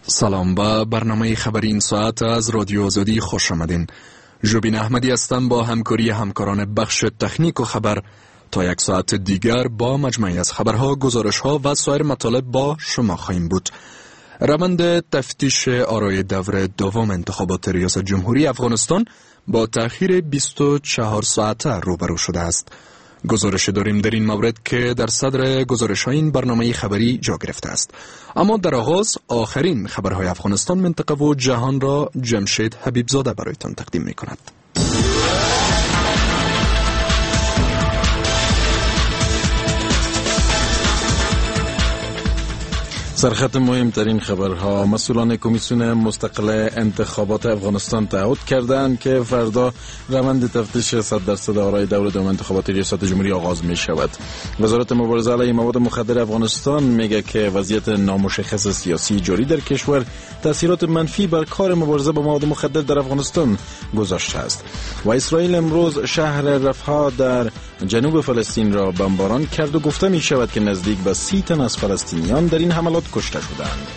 سلام، به برنامه خبری این ساعت از رادیو آزادی خوش آمدین. جوبین احمدی هستم با همکاری همکاران بخش تکنیک و خبر تا یک ساعت دیگر با مجموعی از خبرها، گزارشها و سایر مطالب با شما خواهیم بود. روند تفتیش آرای دور دوم انتخابات ریاست جمهوری افغانستان با تأخیر 24 ساعته روبرو شده است. گزارش داریم در این مورد که در صدر گزارش این برنامه خبری جا گرفته است. اما در آغاز آخرین خبرهای افغانستان، منطقه و جهان را جمشید حبیبزاده برایتان تقدیم می کند. سرخط مهمترین خبرها: مسئولان کمیسیون مستقل انتخابات افغانستان تعهد کردند که فردا روند تفتیش 100% آرای دور دوم انتخابات ریاست جمهوری آغاز می شود. وزارت مبارزه علیه مواد مخدر افغانستان میگه که وضعیت نامشخص سیاسی جاری در کشور تاثیرات منفی بر کار مبارزه با مواد مخدر در افغانستان گذاشته است. و اسرائیل امروز شهر رفح در جنوب فلسطین را بمباران کرد و گفته می شود که نزدیک به 30 تن از فلسطینیان در این حملات کشته شدند.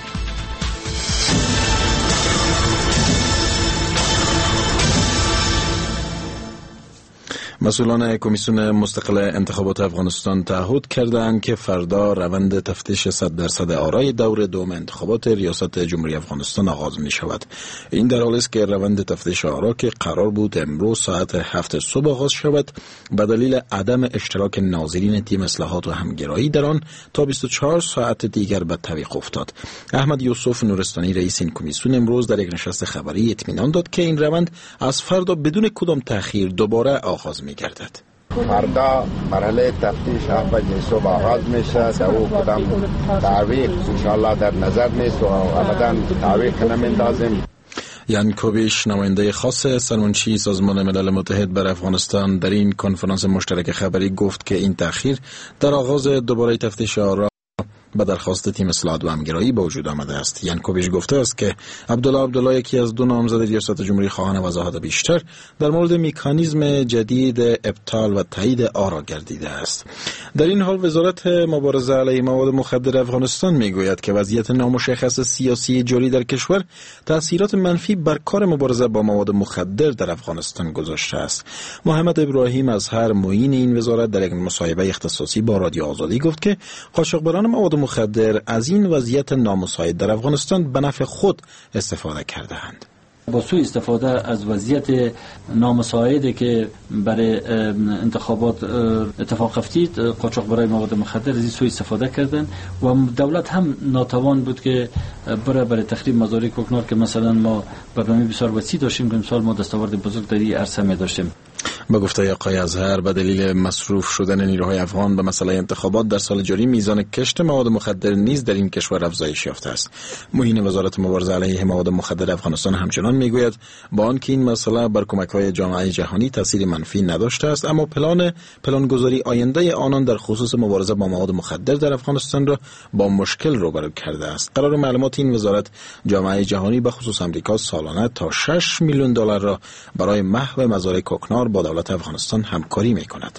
مسئولان کمیسیون مستقل انتخابات افغانستان تعهد کردند که فردا روند تفتیش 100% آرای دور دوم انتخابات ریاست جمهوری افغانستان آغاز می شود. این در حالی است که روند تفتیش آرا که قرار بود امروز ساعت 7 صبح آغاز شود، به دلیل عدم اشتراک ناظرین تیم اصلاحات و همگرایی در آن تا 24 ساعت دیگر به تعویق افتاد. احمد یوسف نورستانی رئیس این کمیسیون امروز در یک نشست خبری اطمینان داد که این روند از فردا بدون کدام تأخیر دوباره آغاز می گردد. فردا مرحله تفتیش 7 صبح آغاز میشه. در او کدام تعویق انشاءالله در نظر نیست و ابدا تعویق نمیندازیم. یان کوبیش، نماینده خاص سرمنشی سازمان ملل متحد بر افغانستان، در این کنفرانس مشترک خبری گفت که این تأخیر در آغاز دوباره تفتیش آرا به درخواست تیم اصلاحات و همگرایی به وجود آمده است. یان کوبیش گفته است که عبدالله یکی از دو نامزد ریاست جمهوری خواهان وضاحت بیشتر در مورد مکانیزم جدید ابطال و تایید آرا گردیده است. در این حال وزارت مبارزه علیه مواد مخدر افغانستان میگوید که وضعیت نامشخص سیاسی جاری در کشور تاثیرات منفی بر کار مبارزه با مواد مخدر در افغانستان گذاشته است. محمد ابراهیم اظهر، معین این وزارت، در یک مصاحبه اختصاصی با رادیو آزادی گفت که قاچاقبران مواد مخدر از این وضعیت نامساعد در افغانستان به نفع خود استفاده کرده‌اند. با سوء استفاده از وضعیت نامساعدی که برای انتخابات اتفاق افتید، قاچاقبرای مواد مخدر از این سوء استفاده کردن و دولت هم ناتوان بود که برای تخریب مزارع کوکنار که مثلا ما برنامه بسیار وسیع داشتیم که امسال ما دستاورد بزرگ در این عرصه می داشتیم. به گفته آقای اظهر، به دلیل مصروف شدن نیروهای افغان به مسئله انتخابات در سال جاری، میزان کشت مواد مخدر نیز در این کشور افزایش یافته است. معین وزارت مبارزه علیه مواد مخدر افغانستان همچنان میگوید با آنکه این مسئله بر کمک‌های جامعه جهانی تاثیر منفی نداشته است، اما پلانگذاری آینده آنان در خصوص مبارزه با مواد مخدر در افغانستان را با مشکل روبرو کرده است. قرار معلومات این وزارت، جامعه جهانی به خصوص آمریکا سالانه تا 6 میلیون دلار را برای محو مزارع کوکنار با دولت افغانستان همکاری می‌کند.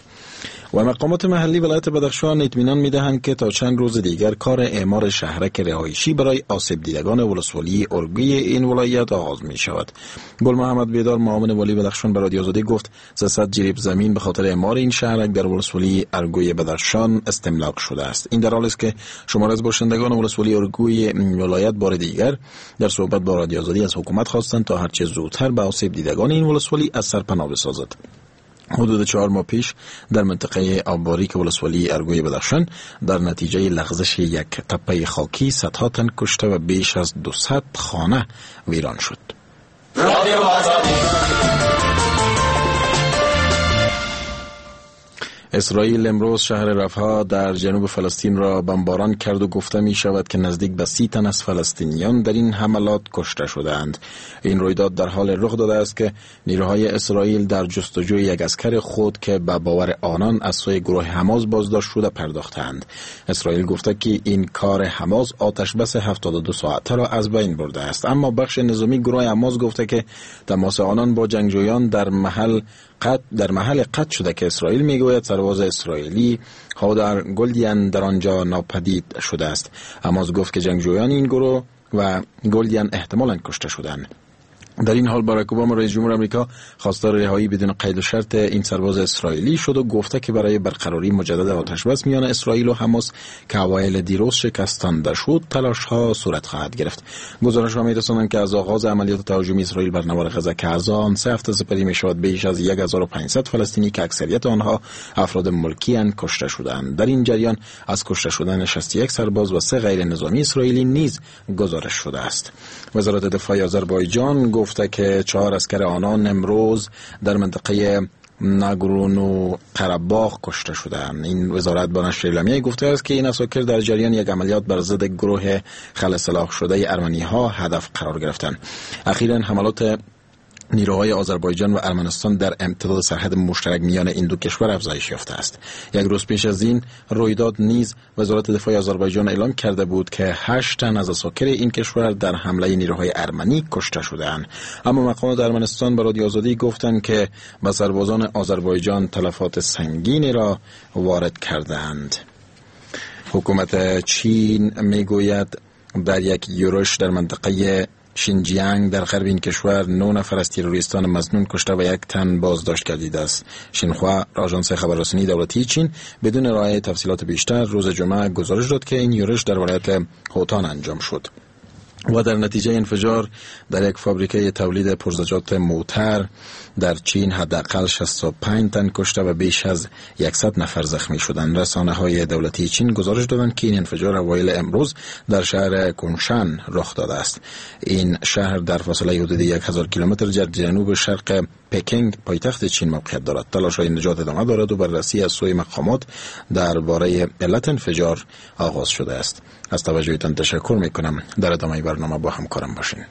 و مقامات محلی ولایت بدخشان اطمینان می‌دهند که تا چند روز دیگر کار اعمار شهرک رهایشی برای آسیب دیدگان ولسوالی ارگوی این ولایت آغاز می‌شود. گل محمد بیدار، معاون والی بدخشان، به رادیو آزادی گفت 300 جریب زمین به خاطر اعمار این شهرک در ولسوالی ارگوی بدخشان استملاک شده است. این در حالی است که شمار از باشندگان ولسوالی ارگوی ولایت بار دیگر در صحبت با رادیو آزادی از حکومت خواستند تا هرچه زودتر به آسیب دیدگان این ولسوالی از سر پناه بسازد. حدود 4 ماه پیش در منطقه آبباریک ولسوالی ارگوی بدخشان در نتیجه لغزش یک تپه خاکی صدها تن کشته و بیش از 200 خانه ویران شد. اسرائیل امروز شهر رفح در جنوب فلسطین را بمباران کرد و گفته می شود که نزدیک به 30 تن از فلسطینیان در این حملات کشته شدند. این رویداد در حال رخ داده است که نیروهای اسرائیل در جستجوی یک عسکر خود که به باور آنان از سوی گروه حماس بازداشت شده پرداختند. اسرائیل گفته که این کار حماس آتش بس 72 ساعته را از بین برده است، اما بخش نظامی گروه حماس گفته که تماس آنان با جنگجویان در محل قطع شده که اسرائیل میگوید سرباز اسرائیلی هادر گلدیان در آنجا ناپدید شده است. حماس گفت که جنگجویان این گروه و گلدین احتمالاً کشته شدند. در این حال باراک اوباما رئیس جمهور آمریکا خواستار رهایی بدون قید و شرط این سرباز اسرائیلی شد و گفته که برای برقراری مجدد آتشبس میان اسرائیل و حماس که اوایل دیروز شکستانده شد تلاش‌ها صورت خواهد گرفت. گزارش‌ها می‌رسانند که از آغاز عملیات تهاجمی اسرائیل بر نوار غزه که از آن 3 هفته سپری می‌شود بیش از 1500 فلسطینی که اکثریت آنها افراد ملکی اند کشته شدند. در این جریان از کشته شدن 61 سرباز و 3 غیر نظامی اسرائیلی نیز گزارش شده است. وزارت دفاع آذربایجان گفته که 4 عسکر آنان امروز در منطقه ناگورنو قره‌باغ کشته شدند. این وزارت با نشر اعلامیه گفته است که این عساکر در جریان یک عملیات بر ضد گروه خل سلاح شده ارمنی‌ها هدف قرار گرفتند. اخیراً حملات نیروهای آذربایجان و ارمنستان در امتداد سرحد مشترک میان این دو کشور افزایش یافته است. یک روز پیش از این رویداد نیز وزارت دفاع آذربایجان اعلام کرده بود که 8 تن از عساکر این کشور در حمله نیروهای ارمنی کشته شدند. اما مقامات ارمنستان به رادیو آزادی گفتند که به سربازان آذربایجان تلفات سنگینی را وارد کردند. حکومت چین میگوید در یک یورش در منطقه شینجیانگ در غرب این کشور 9 نفر از تروریستان مظنون کشته و 1 تن بازداشت گردیده است. شینخوا آژانس خبررسانی دولتی چین بدون رعایت تفصیلات بیشتر روز جمعه گزارش داد که این یورش در ولایت هوتان انجام شد و در نتیجه انفجار در یک فابریکه تولید پرزجات موتر در چین حداقل 65 تن کشته و بیش از 100 نفر زخمی شدند. رسانه‌های دولتی چین گزارش دادند که این انفجار اوایل امروز در شهر کنشان رخ داده است. این شهر در فاصله حدود 1000 کیلومتر در جنوب شرق پکینگ پایتخت چین موقعیت دارد. تلاش‌های نجات ادامه دارد و بررسی از سوی مقامات درباره علت انفجار آغاز شده است. از توجهتان تشکر می‌کنم. در ادامه برنامه با همکارم باشین.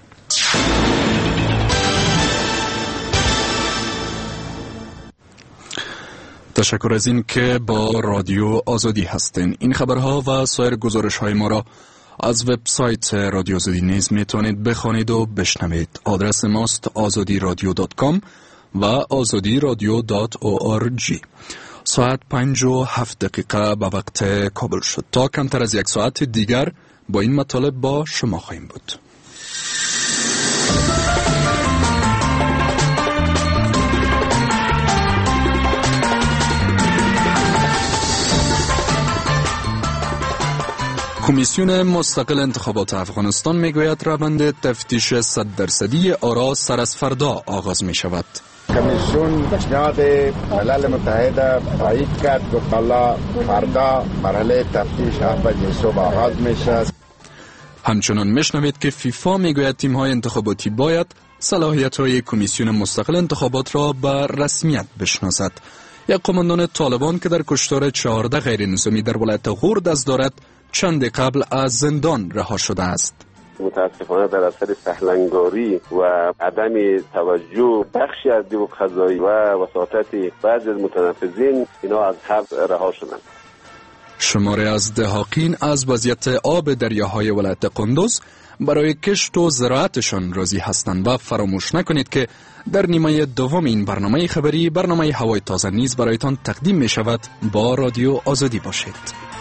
تشکر از این که با رادیو آزادی هستین. این خبرها و سایر گزارش‌های ما را از وبسایت رادیو آزادی نیز میتونید بخوانید و بشنوید. آدرس ماست azadiradio.com و azadiradio.org. ساعت 5:07 به وقت کابل شد. تا کمتر از 1 ساعت دیگر با این مطالب با شما خواهیم بود. کمیسیون مستقل انتخابات افغانستان میگوید روند تفتیش 100% آرا سر از فردا آغاز می شود. کمیسیون پیشنهاد ملل متحد تایید کرد که بالا فردا مرحله تفتیش 7 صبح آغاز میشه. همچنان میشنوید که فیفا میگوید تیم‌های انتخاباتی باید صلاحیت‌های کمیسیون مستقل انتخابات را به رسمیت بشناسد. یک قماندان طالبان که در کشتار 14 غیر نظامی در ولایت غور دست دارد چند قبل از زندان رها شده است. متاسفانه در اثر سهلنگاری و عدم توجه بخشی از نیروی قضایی و وساطت بعضی از متنفذین اینا از حبس رها شدند. شماری از دهاقین از وضعیت آب دریاهای ولایت قندوز برای کشت و زراعتشان راضی هستند و فراموش نکنید که در نیمه دوم این برنامه خبری برنامه هوای تازه نیز برایتان تقدیم می شود. با رادیو آزادی باشید.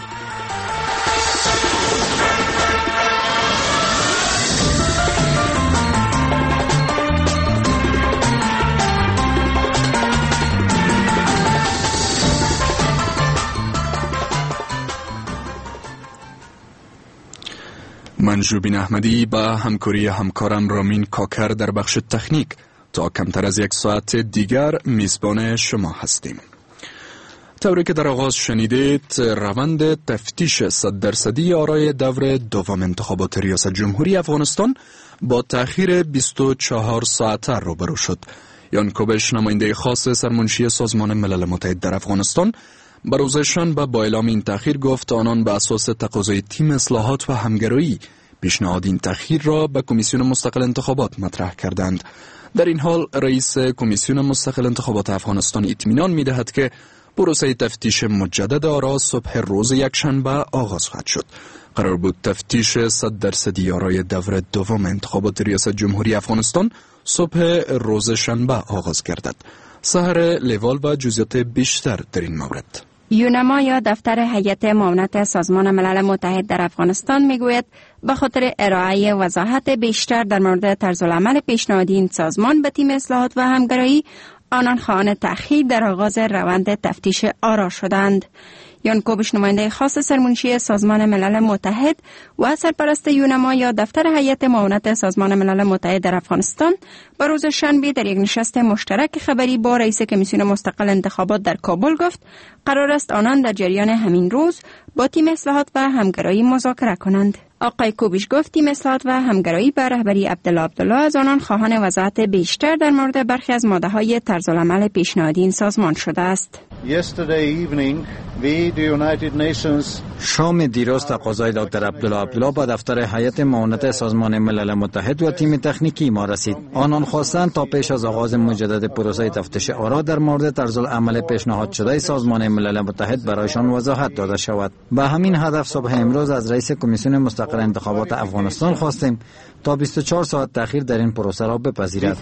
من ژوبین احمدی با همکاری همکارم رامین کاکر در بخش تکنیک تا کمتر از 1 ساعت دیگر میزبان شما هستیم. طوری که در آغاز شنیدید، روند تفتیش 100% آرای دور دوم انتخابات ریاست جمهوری افغانستان با تأخیر 24 ساعته روبرو شد. یان کوبش، نماینده خاص سرمنشی سازمان ملل متحد در افغانستان، به روز شنبه با اعلام این تأخیر گفت آنان به اساس تقاضای تیم اصلاحات و همگرایی پیشنهاد این تأخیر را به کمیسیون مستقل انتخابات مطرح کردند. در این حال رئیس کمیسیون مستقل انتخابات افغانستان اطمینان می‌دهد که پروسه تفتیش مجدد آرا صبح روز یکشنبه آغاز خواهد شد. قرار بود تفتیش 100% آرای دور دوم انتخابات ریاست جمهوری افغانستان صبح روز شنبه آغاز گردد. سحر لیوال و جزئیات بیشتر در این مورد. یونما یا دفتر هیئت معاونت سازمان ملل متحد در افغانستان میگوید به خاطر ارائه وضاحت بیشتر در مورد طرزالعمل پیشنهادی این سازمان به تیم اصلاحات و همکاری، آنان خواهان تأخیر در آغاز روند تفتیش آرا شدند. یان کوبش، نماینده خاص سرمنشی سازمان ملل متحد و سرپرست یونما یا دفتر هیئت معاونت سازمان ملل متحد در افغانستان، به روز شنبه در یک نشست مشترک خبری با رئیس کمیسیون مستقل انتخابات در کابل گفت قرار است آنان در جریان همین روز با تیم اصلاحات و همگرایی مذاکره کنند. آقای کوبش گفت تیم اصلاحات و همگرایی به رهبری عبدالله از آنان خواهان وضاحت بیشتر در مورد برخی از ماده‌های طرزالعمل پیشنهادی این سازمان شده است. شام دیروز تقاضای دکتر عبدالله با دفتر هیئت معاونت سازمان ملل متحد و تیم تکنیکی ما رسید. آنان خواستند تا پیش از آغاز مجدد پروسه تفتیش آرا در مورد طرزالعمل پیشنهاد شده سازمان ملل متحد برایشان وضاحت داده شود. به همین هدف صبح امروز از رئیس کمیسیون مستقل انتخابات افغانستان خواستیم تا 24 ساعت تأخیر در این پروسه را بپذیرد.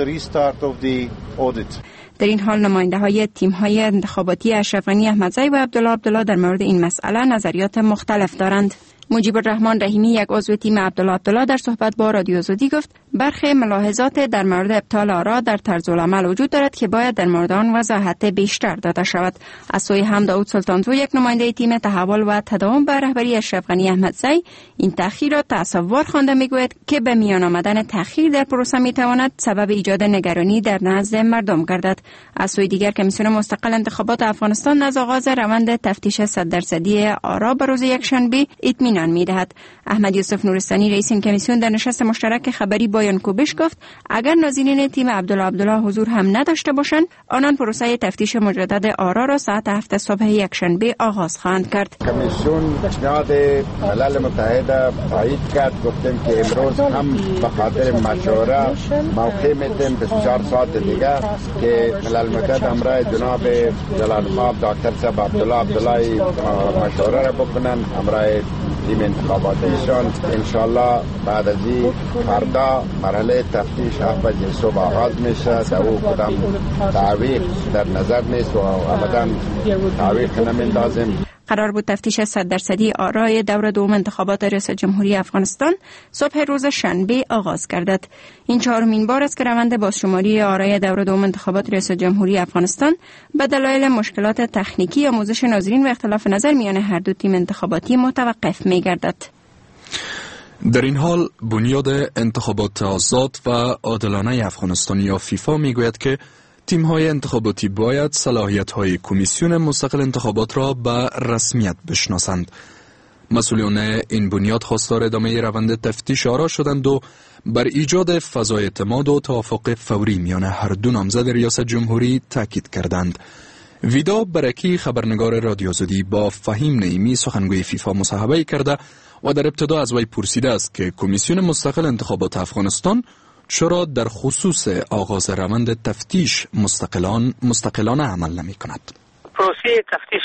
در این حال نماینده های تیم های انتخاباتی اشرف غنی احمدزی و عبدالله در مورد این مسئله نظریات مختلف دارند. مجیب الرحمن رحیمی، یک عضو تیم عبدالله در صحبت با رادیو آزادی گفت برخی ملاحظات در مورد ابطال آرا در طرزالعمل وجود دارد که باید در مورد آن وضاحت بیشتر داده شود. از سوی هم داود سلطانزو، یک نماینده تیم تحول و تداوم به رهبری اشرف غنی احمدزی، این تأخیر را تأسف‌وار خوانده، میگوید که به میان آمدن تأخیر در پروسه میتواند سبب ایجاد نگرانی در نزد مردم گردد. از سوی دیگر کمیسیون مستقل انتخابات افغانستان از آغاز روند تفتیش 100% آرا به روز یکشنبه اطمینان میدهد. احمد یوسف نورستانی، رئیس این کمیسیون، در نشست مشترک خبری با یان کوبش گفت اگر ناظرین تیم عبدالله حضور هم نداشته باشند، آنان پروسه تفتیش مجدد آرا را ساعت 7 صبح یکشنبه آغاز خواهند کرد. کمیسیون پیشنهاد ملل متحد تایید کرد، گفتیم که امروز هم به خاطر مشوره موقع میدیم 24 ساعت دیگه که ملل متحد همراه جناب جلال خواب دکتر صاحب عبدالله مشوره را بکنن همراه تیم انتخاباتیشان. انشالله بعد از این فردا مرحله تفتیش 7 صبح آغاز میشه. او کدام تعویق در نظر نیست و ابدا تعویق نمیندازیم. قرار بود تفتیش 100% آرای دور دوم انتخابات ریاست جمهوری افغانستان صبح روز شنبه آغاز گردد. این چهارمین بار است که روند بازشماری آرای دور دوم انتخابات ریاست جمهوری افغانستان به دلایل مشکلات تکنیکی آموزش ناظرین و اختلاف نظر میان هر دو تیم انتخاباتی متوقف می‌گردد. در این حال بنیاد انتخابات آزاد و عادلانه افغانستان یا فیفا میگوید که تیم‌های انتخاباتی باید صلاحیت‌های کمیسیون مستقل انتخابات را به رسمیت بشناسند. مسئولان این بنیاد خواستار ادامه روند تفتیش آرا شدند و بر ایجاد فضای اعتماد و توافق فوری میان هر دو نامزد ریاست جمهوری تاکید کردند. ویدا برکی، خبرنگار رادیو آزادی، با فهیم نعیمی، سخنگوی فیفا، مصاحبه کرده و در ابتدا از وی پرسیده است که کمیسیون مستقل انتخابات افغانستان چرا در خصوص آغاز روند تفتیش مستقلانه عمل نمی کند. پروسه تفتیش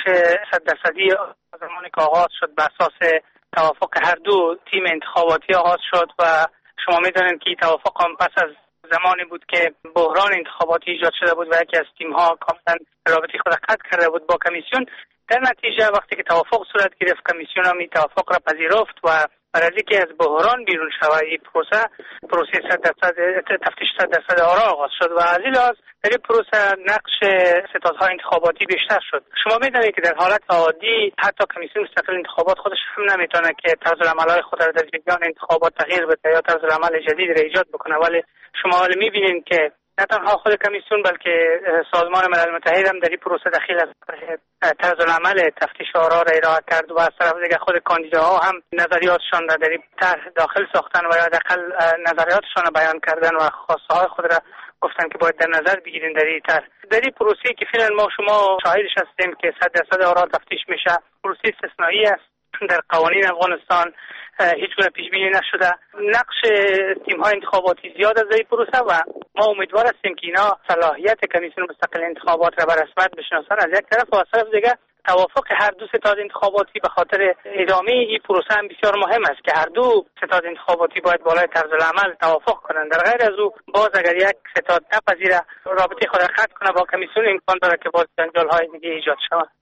100% زمانی که آغاز شد به اساس توافق هر دو تیم انتخاباتی آغاز شد و شما می‌دانید که توافق هم پس از زمانی بود که بحران انتخاباتی ایجاد شده بود و یکی از تیم‌ها کاملا رابطه خود قطع کرده بود با کمیسیون. در نتیجه وقتی که توافق صورت گرفت، کمیسیون هم این توافق را پذیرفت و برای اینکه از بحران بیرون شود این پروسه 100% تفتیش 100% آرا آغاز شد و از این لحاظ در این پروسه نقش ستادهای انتخاباتی بیشتر شد. شما می‌دانید که در حالت عادی حتی کمیسیون مستقل انتخابات خودش هم نمیتونه که طرزالعمل‌های خود را در جریان انتخابات تغییر بده یا طرزالعمل جدید را ایجاد بکنه، ولی شما حالا می‌بینید که نه تنها خود کمیسیون بلکه سازمان ملل متحد هم در این پروسه دخیل است. طرزالعمل تفتیش آرا را ارائه کرد و از طرف دیگر خود کاندیداها هم نظریاتشان را در این طرح داخل ساختن و حداقل نظریاتشان را بیان کردن و خواسته های خود را گفتن که باید در نظر بگیرین در این طرح. در این پروسه که فعلا ما شما شاهدش هستیم که 100% آرا تفتیش میشه، پروسه استثنایی است. در قوانین افغانستان هیچ گونه پیش بینی نشده. نقش تیم‌های انتخاباتی زیاد از این پروسه و ما امیدوار هستیم که اینا صلاحیت کمیسیون مستقل انتخابات را به رسمیت بشناسن از یک طرف و از طرف دیگر توافق هر دو ستاد انتخاباتی به خاطر ادامه این پروسه هم بسیار مهم است که هر دو ستاد انتخاباتی باید بالای طرزالعمل توافق کنند. در غیر از او باز اگر یک ستاد نپذیره رابطه خود را قطع کنه با کمیسیون، امکان داره که باز جنجال‌های دیگه ایجاد شود.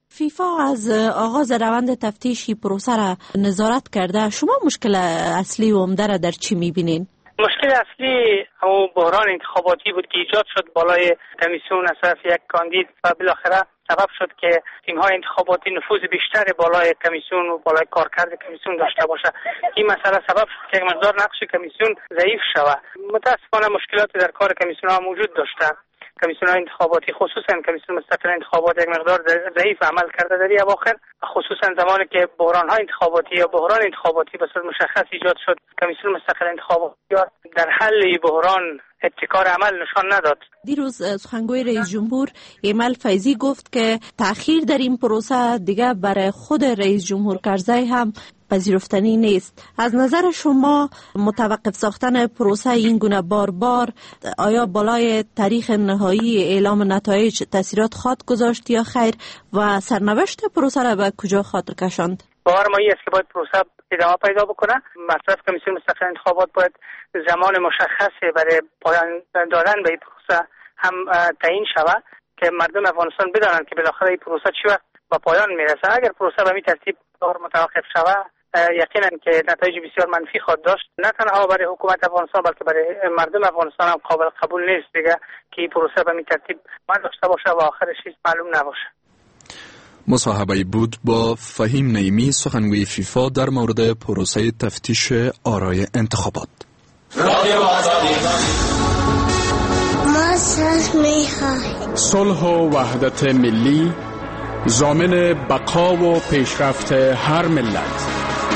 فیفا از آغاز روند تفتیشی پروسه را نظارت کرده. شما مشکل اصلی و عمده را در چی می‌بینین؟ مشکل اصلی او بحران انتخاباتی بود که ایجاد شد بالای کمیسیون از طرف یک کاندید و بالاخره سبب شد که تیم‌های انتخاباتی نفوذ بیشتر بالای کمیسیون و بالای کارکرد کمیسیون داشته باشه. این مسئله سبب شد که یک مقدار نقش کمیسیون ضعیف شود. متأسفانه مشکلات در کار کمیسیون ها موجود داشته. کمیسیون انتخاباتی خصوصا کمیسیون مستقل انتخابات یک مقدار ضعیف عمل کرده در این اواخر، خصوصا زمانی که بحران های انتخاباتی یا بحران انتخاباتی به صورت مشخص ایجاد شد. کمیسیون مستقل انتخابات در حل بحران ابتکار عمل نشان نداد. دیروز سخنگوی رئیس جمهور ایمل فیضی گفت که تأخیر در این پروسه دیگه برای خود رئیس جمهور کرزی هم پذیرفتنی نیست. از نظر شما متوقف ساختن پروسه این گونه بار آیا بالای تاریخ نهایی اعلام نتایج تاثیرات خواهد گذاشت یا خیر و سرنوشت پروسه را به کجا خاطر کشاند؟ باور ما است که باید پروسه ادامه پیدا بکنه. مصرف کمیسیون مستقل انتخابات باید زمان مشخصی برای پایان دادن به این پروسه هم تعیین شود که مردم افغانستان بدانند که بالاخره این پروسه چی وقت به پایان میرسه. اگر پروسه به این ترتیب متوقف شود یقینا که نتایج بسیار منفی خواهد داشت، نه تنها برای حکومت افغانستان بلکه برای مردم افغانستان هم قابل قبول نیست دیگه که این پروسه به این ترتیب داشته باشه و آخرش چیز معلوم نباشه. مصاحبه بود با فهیم نعیمی، سخنگوی فیفا در مورد پروسه تفتیش آرای انتخابات. صلح و وحدت ملی ضامن بقا و پیشرفت هر ملت.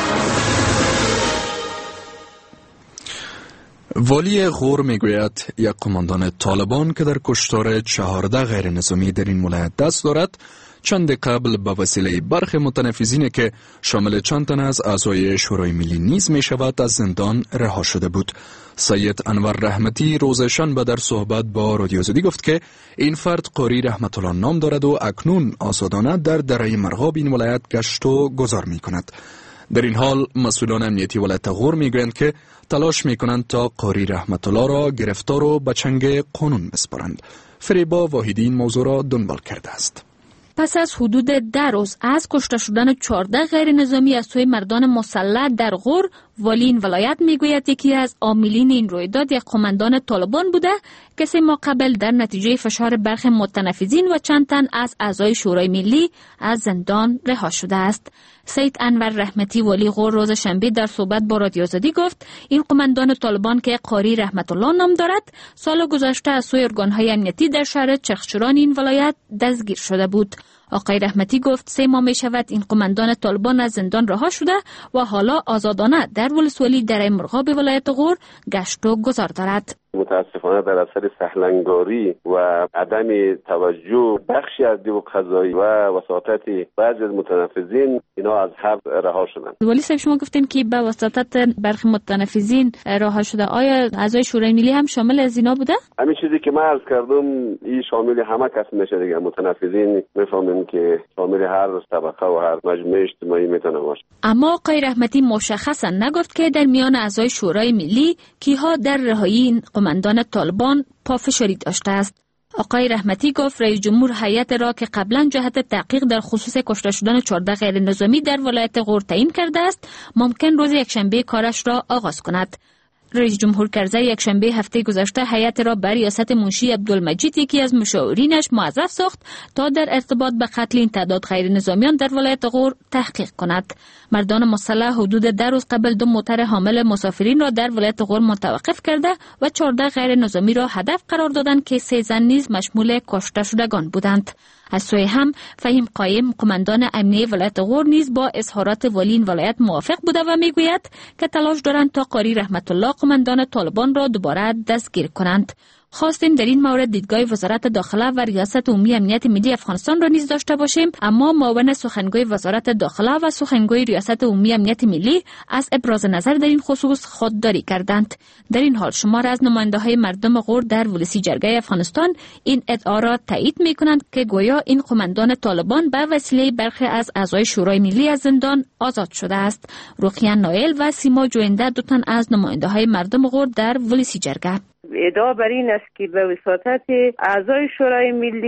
والی غور میگوید یک قماندان طالبان که در کشتار 14 غیر نظامی در این ولایت دست دارد چند قبل به وسیله برخی متنفذین که شامل چند تن از اعضای شورای ملی نیز می شود از زندان رها شده بود. سید انور رحمتی روز شنبه در صحبت با رادیو آزادی گفت که این فرد قاری رحمت الله نام دارد و اکنون آزادانه در دره مرغاب این ولایت گشت و گذار می کند. در این حال مسئولان امنیتی ولایت غور می گویند که تلاش می کنند تا قاری رحمت الله را گرفتار و به چنگ قانون بسپارند. فریبا واحدی این موضوع را دنبال کرده است. پس از حدود 10 روز از کشته شدن 14 غیر نظامی از سوی مردان مسلح در غور، والی این ولایت میگوید یکی از عاملین این رویداد یک قماندان طالبان بوده که 3 ماه قبل در نتیجه فشار برخی متنفذین و چند تن از اعضای شورای ملی از زندان رها شده است. سید انور رحمتی والی غور روز شنبه در صحبت با رادیو آزادی گفت این قماندان طالبان که قاری رحمت الله نام دارد سال گذشته از سوی ارگان‌های امنیتی در شهر چرخچران این ولایت دستگیر شده بود. آقای رحمتی گفت 3 ماه می شود این قماندان طالبان از زندان رها شده و حالا آزادانه در ولسوالی دره مرغاب ولایت غور گشت و گذار دارد. متاسفانه در اثر سهلنگاری و عدم توجه بخشی از دیو قضایی و وساطت بعضی از متنفذین اینا از حبس رها شدند. ولی صاحب شما گفتین که به واسطت برخی متنفذین رها شده. آیا اعضای شورای ملی هم شامل از اینا بوده؟ همین چیزی که من عرض کردم این شامل همه کس نشه دیگه. متنفذین میفهمن که شامل هر طبقه و هر مجموعه اجتماعی میتونه باشه. اما آقای رحمتی مشخصا نگفت که در میان اعضای شورای ملی کیها در رهایی قماندان طالبان پافشاری داشته است. آقای رحمتی گفت رئیس جمهور هیئت را که قبلا جهت تحقیق در خصوص کشته شدن 14 غیر نظامی در ولایت غور تعیین کرده است ممکن روز یکشنبه کارش را آغاز کند. رئیس جمهور کرزی یکشنبه هفته گذشته هیئت را بر ریاست منشی عبدالمجید یکی از مشاورینش موظف ساخت تا در ارتباط به قتل این تعداد غیر نظامیان در ولایت غور تحقیق کند. مردان مسلح حدود 10 روز قبل 2 موتر حامل مسافرین را در ولایت غور متوقف کرده و 14 غیر نظامی را هدف قرار دادند که 3 زن نیز مشمول کشته شدگان بودند. از سوی هم فهیم قایم قماندان امنیه ولایت غور نیز با اظهارات والی این ولایت موافق بوده و میگوید که تلاش دارند تا قاری رحمت الله قماندان طالبان را دوباره دستگیر کنند. خواستیم در این مورد دیدگاه وزارت داخله و ریاست عمومی امنیت ملی افغانستان را نیز داشته باشیم، اما معاون سخنگوی وزارت داخله و سخنگوی ریاست عمومی امنیت ملی از ابراز نظر در این خصوص خودداری کردند. در این حال شمار از نماینده‌های مردم غور در ولسی جرگه افغانستان این ادعا را تایید می‌کنند که گویا این قماندان طالبان به وسیله برخی از اعضای شورای ملی از زندان آزاد شده است. رقیه نایل و سیما جوینده 2 تن از نماینده‌های مردم غور در ولسی جرگه ادعا بر این است که به وساطت اعضای شورای ملی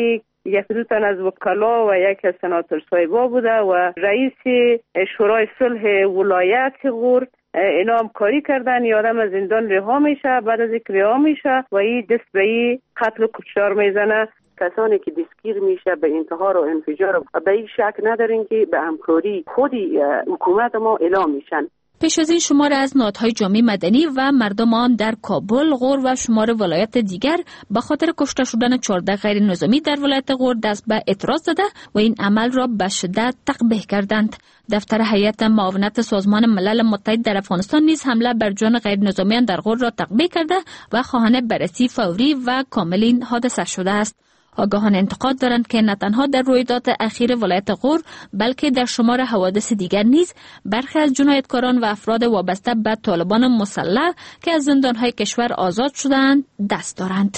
یک دو تن از وکلا و یک از سناتور صاحبا بوده و رئیس شورای صلح ولایت غور اینا هم کاری کردن. یادم از زندان رها میشه، بعد از اینکه رها میشه و این دست به این قتل و کشتار میزنه. کسانی که دستگیر میشه به انتحار و انفجار به این شک ندارین که به همکاری خودی حکومت ما اعلام میشن. پیش از این شمار از نهادهای جامعه مدنی و مردم آن در کابل، غور و شمار ولایت دیگر به خاطر کشته شدن 14 غیر نظامی در ولایت غور دست به اعتراض زده و این عمل را به شدت تقبیح کردند. دفتر هیئت معاونت سازمان ملل متحد در افغانستان نیز حمله بر جان غیر نظامیان در غور را تقبیح کرده و خواهان بررسی فوری و کامل این حادثه شده است. آگاهان انتقاد دارند که نه تنها در رویداد اخیر ولایت غور بلکه در شمار حوادث دیگر نیز برخی از جنایتکاران و افراد وابسته به طالبان مسلح که از زندانهای کشور آزاد شدند دست دارند.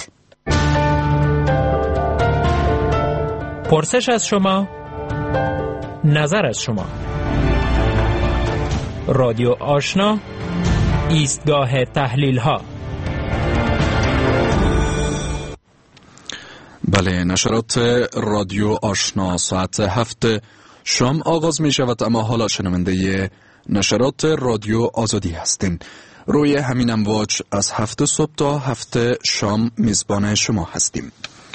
پرسش از شما، نظر از شما. رادیو آشنا، ایستگاه تحلیل ها. بله، نشرات رادیو آشنا ساعت 7 شام آغاز می شود، اما حالا شنونده نشرات رادیو آزادی هستین. روی همین امواج از 7 صبح تا 7 شام میزبان شما هستیم.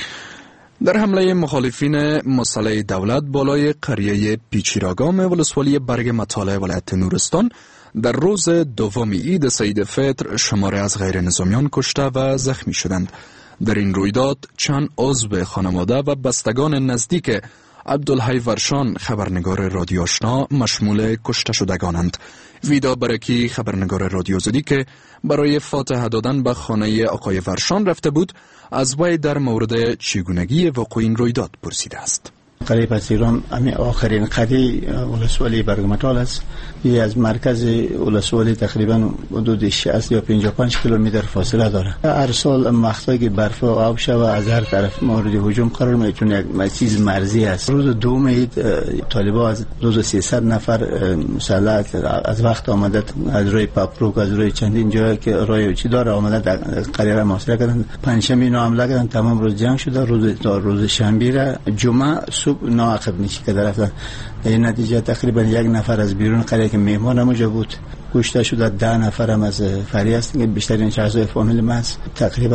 در حمله مخالفین مسلح دولت بالای قریه پیچیراگام ولسوالی برگ مطالع ولایت نورستان در روز دوم عید سعید فطر شماره از غیر نظامیان کشته و زخمی شدند. در این رویداد چند عضو خانواده و بستگان نزدیک عبدالحی ورشان خبرنگار رادیو آشنا مشمول کشته شدگانند. ویدا برکی خبرنگار رادیو آزادی که برای فاتحه دادن به خانه آقای ورشان رفته بود از وی در مورد چگونگی وقوع این رویداد پرسیده است. قریه پسیران همین آخرین قریه ولسوالی برگمطال است. این از مرکز ولسوالی تقریبا حدود 60 یا 55 کیلومتر فاصله داره. هر سال وقتی که برف و آب شود از هر طرف مورد هجوم قرار میگیره، چون یک چیز مرزی است. روز دوم عید طالبان از 2300 نفر مسلح از وقت آمده از روی پاپروک، از روی چندین جایی که راه چی داره آمده در قریه را محاصره کردن. پنجشنبه اینا حمله کردن، تمام روز جنگ شده. روز شنبه جمعه ناعقب نشی که رفتن. این نتیجه تقریبا یک نفر از بیرون قریه که مهمان همونجا بود کشته شده. 10 نفر هم از فری هستن که بیشترین اعضای فامیل ما است. تقریبا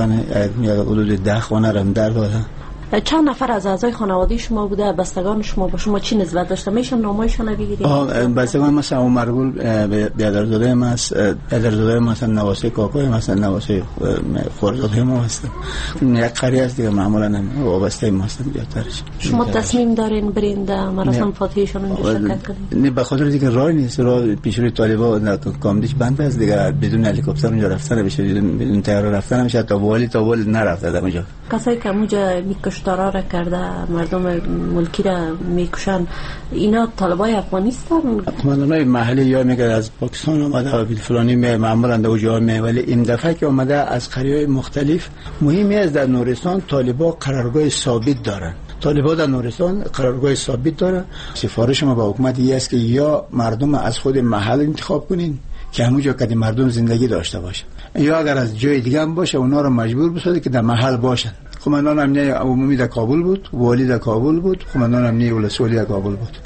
حدود 10 خانه را در دادن. چند نفر از اعضای خانواده شما بوده؟ بستگان شما با شما چی نسبت داشته؟ میشن نامایشون رو بگیرید؟ بستگان مثلا عمر گل بیادرزاده ما است، بیادرزاده ما مثلا نواسه کاکای مثلا نواسه خورزاده ما هستن. یک قریه است دیگه، معمولا وابسته ما هستن بیادرش. شما تصمیم دارین برین در مراسم فاتحهشون اونجا شرکت کنید؟ نه، به خاطر اینکه راه نیست، راه پیش روی طالبان کامدیش بند است دیگه. بدون هلیکوپتر اونجا رفتن بشه، بدون طیاره رفتن میشه. تا والی نرفته در اونجا. کسایی که اونجا کشتارا را کرده، مردم ملکی را میکشن، اینا طالبای افغانی هستن؟ قماندانای محلی یا میگه از پاکستان اومده و فلانی معمولا در اونجا می، ولی این دفعه که اومده از قریه‌های مختلف. مهمی است در نورستان طالبا قرارگاه ثابت دارن. طالبا در نورستان قرارگاه ثابت داره. سفارش ما با حکومت است که یا مردم از خود محل انتخاب کنین که همونجا که مردم زندگی داشته باشه، یا اگر از جای دیگه هم باشه اونا رو مجبور بسازه که در محل باشن. قماندان امنیه عمومی در کابل بود، والی در کابل بود، قماندان امنیه ولسوالی در کابل بود.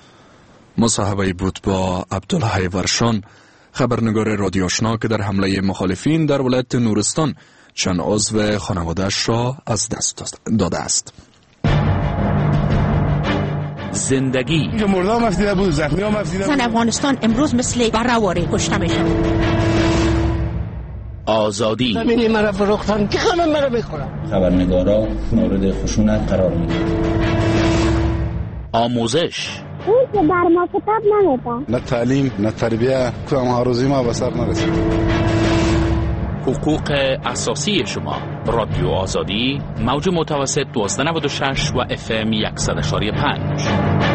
مصاحبه بود با عبدالحی ورشان خبرنگار رادیو آشنا که در حمله مخالفین در ولایت نورستان چند عضو خانواده‌اش را از دست داده است. زندگی مردم افزیده بود، زخمی هم افزیده بود. افغانستان امروز مثل برآوری کشته میشه. آزادی زمینی مرا فروختن که همه مرا میخورن. خبرنگارا مورد خشونت قرار میگیرن. آموزش اون که در ما کتاب نمیده. نه تعلیم نه تربیه، که هرروزی ما به سر نرسید. حقوق اساسی شما. رادیو آزادی، موج متوسط 1296 و FM 100.5.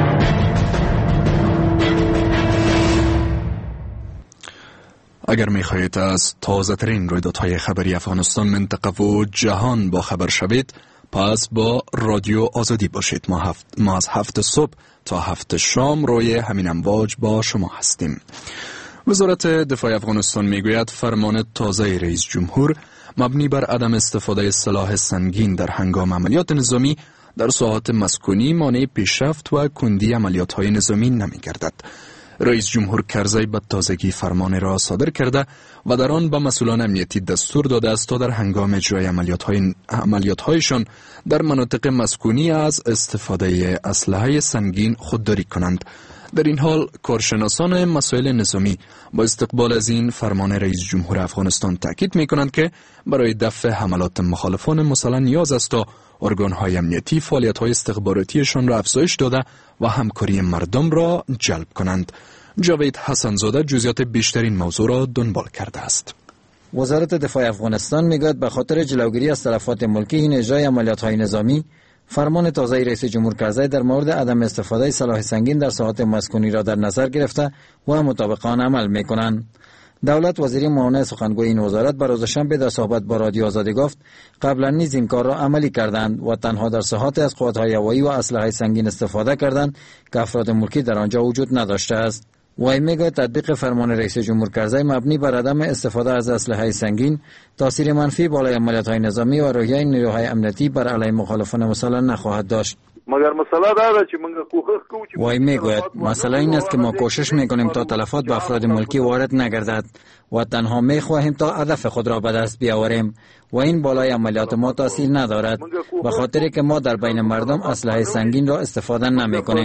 اگر می‌خواهید از تازه‌ترین رویدادهای خبری افغانستان، منطقه و جهان با خبر شوید، پس با رادیو آزادی باشید. ما از 7 صبح تا 7 شام روی همین امواج با شما هستیم. وزارت دفاع افغانستان میگوید فرمان تازه رئیس جمهور مبنی بر عدم استفاده سلاح سنگین در هنگام عملیات نظامی در ساحات مسکونی مانع پیشرفت و کندی عملیات‌های نظامی نمی‌گردد. رئیس جمهور کرزی به تازگی فرمان را صادر کرده و در آن به مسئولان امنیتی دستور داده است تا در هنگام اجرای عملیات‌هایشان در مناطق مسکونی از استفاده اسلحه سنگین خودداری کنند. در این حال کارشناسان مسائل نظامی با استقبال از این فرمان رئیس جمهور افغانستان تاکید می‌کنند که برای دفع حملات مخالفان مسلح نیاز است تا ارگان‌های امنیتی فعالیت‌های استخباراتیشان را افزایش داده و همکاری مردم را جلب کنند. جاوید حسنزاده جزئیات بیشتر این موضوع را دنبال کرده است. وزارت دفاع افغانستان میگوید به خاطر جلوگیری از تلفات ملکی این اجرای عملیات‌های نظامی، فرمان تازه رئیس جمهور کرزی در مورد عدم استفاده سلاح سنگین در ساحات مسکونی را در نظر گرفته و مطابق آن عمل می‌کنند. دولت وزیر معاون سخنگوی این وزارت به روز شنبه در صحبت با رادیو آزادی گفت قبلا نیز این کار را عملی کردند و تنها در ساحات از قوات‌های هوایی و اسلحه سنگین استفاده کردند که افراد ملکی در آنجا وجود نداشته است. وی میگوید تطبیق فرمان رئیس جمهور کرزی مبنی بر عدم استفاده از اسلحه سنگین تاثیر منفی بالای عملیات‌های نظامی و روحیه نیروهای امنیتی بر علیه مخالفان مسلح نخواهد داشت. مگر مسئله داره چې موږ کوشش کوو. وی میگوید مسئله این است که ما کوشش میکنیم تا تلفات به افراد ملکی وارد نگردد و تنها میخواهیم تا هدف خود را به دست بیاوریم و این بالای عملیات ما تاثیر ندارد به خاطری که ما در بین مردم اسلحه سنگین را استفاده نمیکنیم.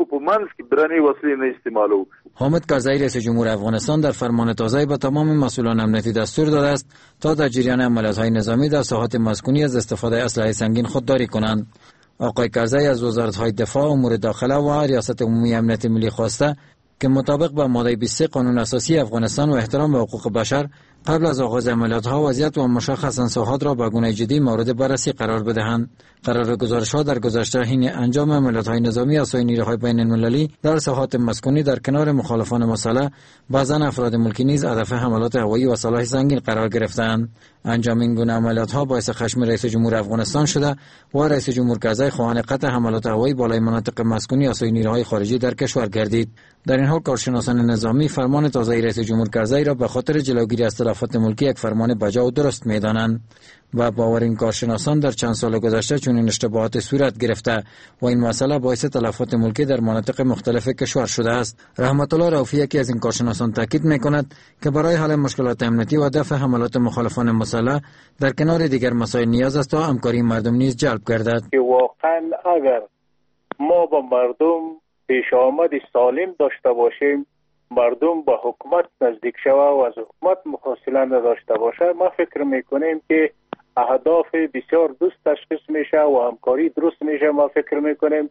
حامد کرزی رئیس جمهور افغانستان در فرمان تازه به تمام مسئولان امنیتی دستور داده است تا در جریان عملیات‌های نظامی در ساحات مسکونی از استفاده اسلحه سنگین خودداری کنند. آقای کرزی از وزارت‌های دفاع، امور داخله و ریاست عمومی امنیت ملی خواسته که مطابق با ماده 23 قانون اساسی افغانستان و احترام به حقوق بشر قبل از آغاز عملیات‌ها وضعیت و مشخص ساحات را به گونه جدی مورد بررسی قرار بدهند. قرار گزارش‌ها در گذشته حین انجام عملیات‌های نظامی از سوی نیروهای بین‌المللی در ساحات مسکونی در کنار مخالفان مسلح بعضا افراد ملکی نیز هدف حملات هوایی و سلاح سنگین قرار گرفتند. انجام این گونه عملیات‌ها باعث خشم رئیس جمهور افغانستان شده و رئیس جمهور کرزی خواهان قطع حملات هوایی بالای مناطق مسکونی از سوی نیروهای خارجی در کشور گردید. در این حال کارشناسان نظامی فرمان تازه رئیس جمهور کرزی را به خاطر جلوگیری از تلفات ملکی یک فرمان بجا و درست می‌دانند و باور این کارشناسان در چند سال گذشته چنین اشتباهات صورت گرفته و این مسئله باعث تلفات ملکی در مناطق مختلف کشور شده است. رحمت الله رؤفی یکی از این کارشناسان تاکید می‌کند که برای حل مشکلات امنیتی و دفع حملات مخالفان مسلح در کنار دیگر مسائل نیاز است تا همکاری مردم نیز جلب گردد. واقعا اگر ما با مردم پیش آمد سالم داشته باشیم، مردم با حکومت نزدیک شوه و از حکومت مفاصله نداشته باشه، ما فکر میکنیم که اهداف بسیار درست تشخیص میشه و همکاری درست میشه. ما فکر میکنیم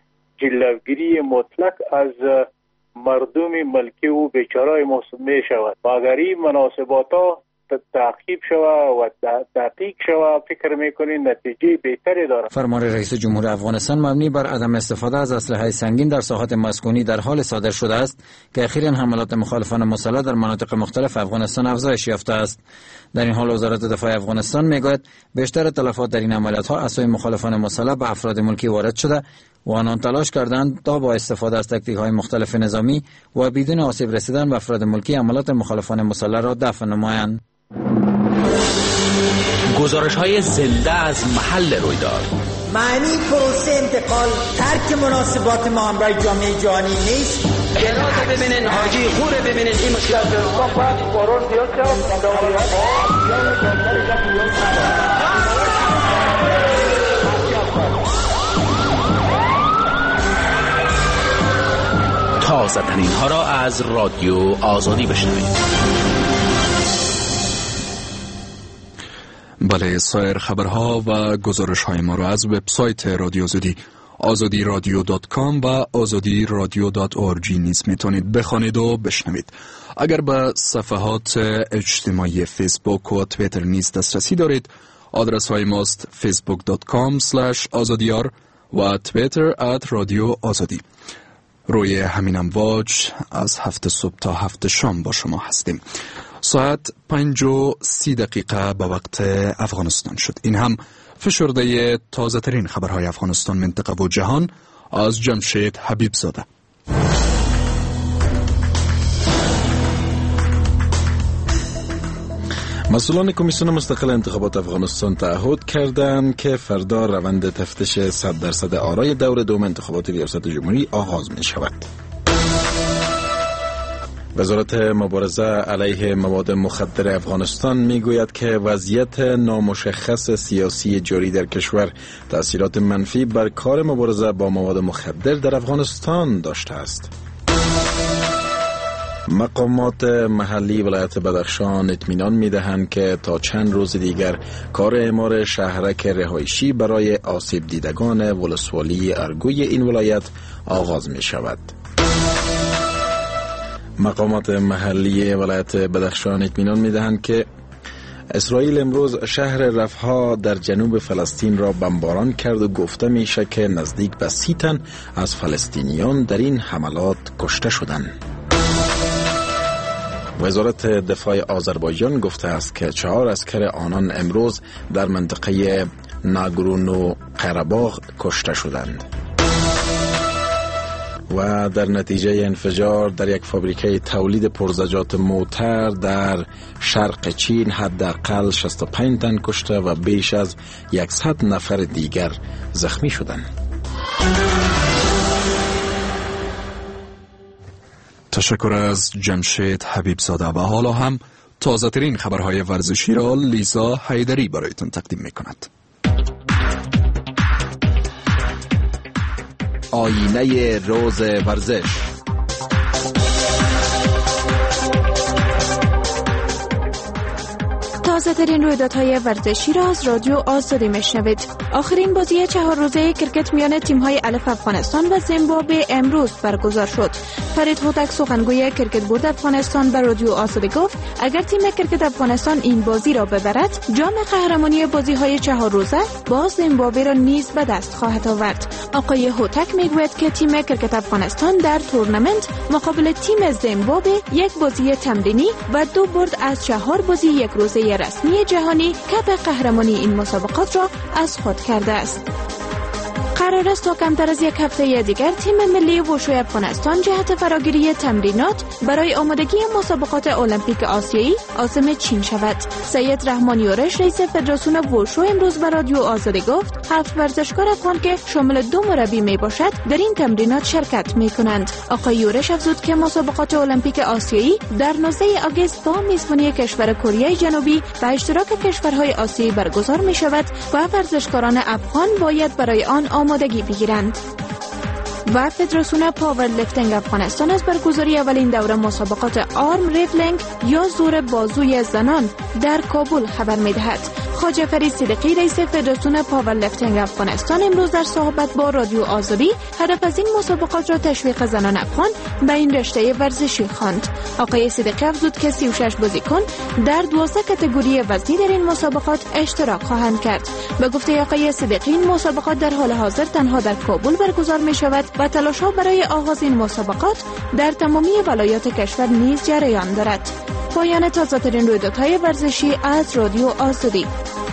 جلوگیری مطلق از مردم ملکی و بیچاره میشود و اگر این مناسبات ها تعقیب شوه و دقیق شوه فکر میکنین نتیجه بهتری داره. فرمان رئیس جمهور افغانستان مبنی بر عدم استفاده از اسلحه سنگین در ساحات مسکونی در حال صادر شده است که اخیراً حملات مخالفان مسلح در مناطق مختلف افغانستان افزایش یافته است. در این حال وزارت دفاع افغانستان میگوید بیشتر تلفات در این عملیات‌ها از سوی مخالفان مسلح به افراد ملکی وارد شده و آنان تلاش کردند تا با استفاده از تکتیک‌های مختلف نظامی و بدون آسیب رسیدن به افراد ملکی عملیات مخالفان مسلح را دفع نمایند. گزارش‌های زنده از محل رویداد. معنی پروسه انتقال ترک مناسبات ما همراه جامعه جهانی نیست. جنازه ببینین، حاجی خوره ببینین، این مشکل فرستان باید بارون زیاد تازه ترین ها را از رادیو آزادی بشنوید. بله، سایر خبرها و گزارش‌های ما را از وبسایت رادیو آزادی azadiradio.com و azadiradio.org نیز میتونید بخوانید و بشنوید. اگر به صفحات اجتماعی فیسبوک و توییتر نیز دسترسی دارید، آدرس های ماست facebook.com/azadiyar و توییتر @radioazadi. روی همین امواج از 7 صبح تا 7 شام با شما هستیم. ساعت 5:30 به وقت افغانستان شد. این هم فشرده تازه ترین خبرهای افغانستان، منطقه و جهان از جمشید حبیب زاده. مسئولان کمیسیون مستقل انتخابات افغانستان تعهد کردند که فردا روند تفتیش 100% آرای دور دوم انتخابات ریاست جمهوری آغاز می شود. وزارت مبارزه علیه مواد مخدر افغانستان می گوید که وضعیت نامشخص سیاسی جاری در کشور تأثیرات منفی بر کار مبارزه با مواد مخدر در افغانستان داشته است. مقامات محلی ولایت بدخشان اطمینان می دهند که تا چند روز دیگر کار اعمار شهرک رهایشی برای آسیب دیدگان ولسوالی ارگوی این ولایت آغاز می شود. مقامات محلی ولایت بدخشان اطمینان می دهند که اسرائیل امروز شهر رفح در جنوب فلسطین را بمباران کرد و گفته می شود که نزدیک به 30 تن از فلسطینیان در این حملات کشته شدند. وزارت دفاع آذربایجان گفته است که 4 عسکر آنان امروز در منطقه ناگورنو قره‌باغ کشته شدند و در نتیجه انفجار در یک فابریکه تولید پرزجاج موتر در شرق چین حداقل 65 تن کشته و بیش از 100 نفر دیگر زخمی شدند. تشکر از جمشید حبیبزاده و حالا هم تازه ترین خبرهای ورزشی را لیزا حیدری برایتون تقدیم می کند. آینه روز ورزش. تازه ترین رویدادهای ورزشی را از رادیو آزادی میشنوید. آخرین بازی 4 روزه کرکت میان تیم‌های الف افغانستان و زیمبابوه امروز برگزار شد. فرید هوتک سخنگوی کرکت بورد افغانستان به رادیو آزادی گفت اگر تیم کرکت افغانستان این بازی را ببرد، جام قهرمانی بازی‌های 4 روزه با زیمبابوه را نیز به دست خواهد آورد. آقای هوتک میگوید که تیم کرکت افغانستان در تورنمنت مقابل تیم زیمبابوه 1 بازی تمرینی و 2 برد از 4 بازی 1 روزه رسمی جهانی کپ قهرمانی این مسابقات را از خود کرده است. قرار است تا کمتر از 1 هفته دیگر تیم ملی وشوی افغانستان جهت فراگیری تمرینات برای آمادگی مسابقات المپیک آسیایی عازم چین شود. سید رحمان یورش رئیس فدراسیون وشو امروز به رادیو آزادی گفت 7 ورزشکار افغان که شامل 2 مربی می باشد در این تمرینات شرکت می کنند. آقای یورش افزود که مسابقات المپیک آسیایی در 19 آگوست با میزبانی کشور کره جنوبی و اشتراک کشورهای آسیایی برگزار می شود و ورزشکاران افغان باید برای آن آمادگی بگیرند. و فدراسیون پاور لیفتینگ افغانستان از برگزاری اولین دوره مسابقات آرم ریفلینگ یا زور بازوی زنان در کابل خبر می‌دهد. خواجه فرید صدیقی رئیس فدراسیون پاور لیفتینگ افغانستان امروز در صحبت با رادیو آزادی هدف از این مسابقات را تشویق زنان افغان به این رشته ورزشی خواند. آقای صدیقی افزود که 36 بازیکن در 12 کاتگوری وزنی در این مسابقات اشتراک خواهند کرد. به گفته آقای صدیقی این مسابقات در حال حاضر تنها در کابل برگزار می شود و تلاش‌ها برای آغاز این مسابقات در تمامی ولایات کشور نیز جریان دارد. پایان تازه‌ترین رویدادهای ورزشی از رادیو آزادی.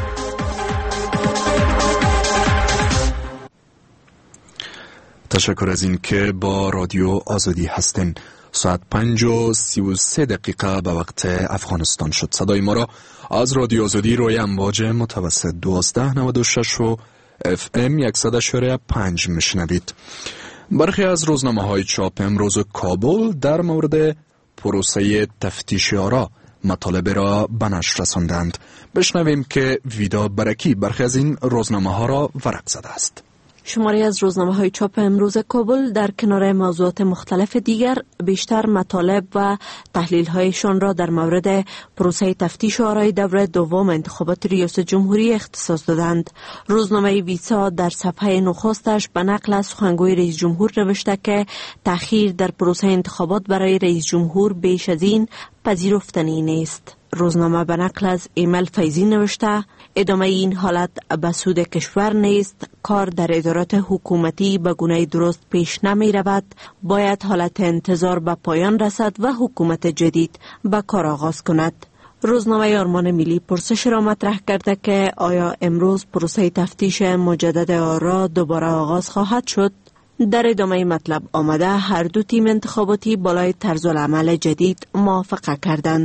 تشکر از این که با رادیو آزادی هستین. ساعت 5:33 به وقت افغانستان شد. صدای ما را از رادیو آزادی روی امواج متوسط 1296 و FM 100.5 میشنوید. برخی از روزنامه‌های چاپ امروز کابل در مورد پروسه تفتیش آرا مطالب را به نشر رساندند. بشنویم که ویدا برکی برخی از این روزنامه‌ها را ورق زده است. شماری از روزنامه‌های چاپ امروز کابل در کنار موضوعات مختلف دیگر بیشتر مطالب و تحلیل‌هایشان را در مورد پروسه تفتیش آرای دوره دوم انتخابات ریاست جمهوری اختصاص دادند. روزنامه ویسا در صفحه نخستش به نقل از سخنگوی رئیس جمهور نوشته که تأخیر در پروسه انتخابات برای رئیس جمهور بیش از این پذیرفتنی نیست. روزنامه به نقل از ایمل فیضی نوشته ادامه این حالت به سود کشور نیست، کار در ادارات حکومتی به گونه درست پیش نمی رود، باید حالت انتظار به پایان رسد و حکومت جدید به کار آغاز کند. روزنامه آرمان ملی پرسش را مطرح کرده که آیا امروز پروسه تفتیش مجدد آرا دوباره آغاز خواهد شد؟ در ادامه مطلب آمده هر دو تیم انتخاباتی بالای طرز العمل جدید موافقه کردند.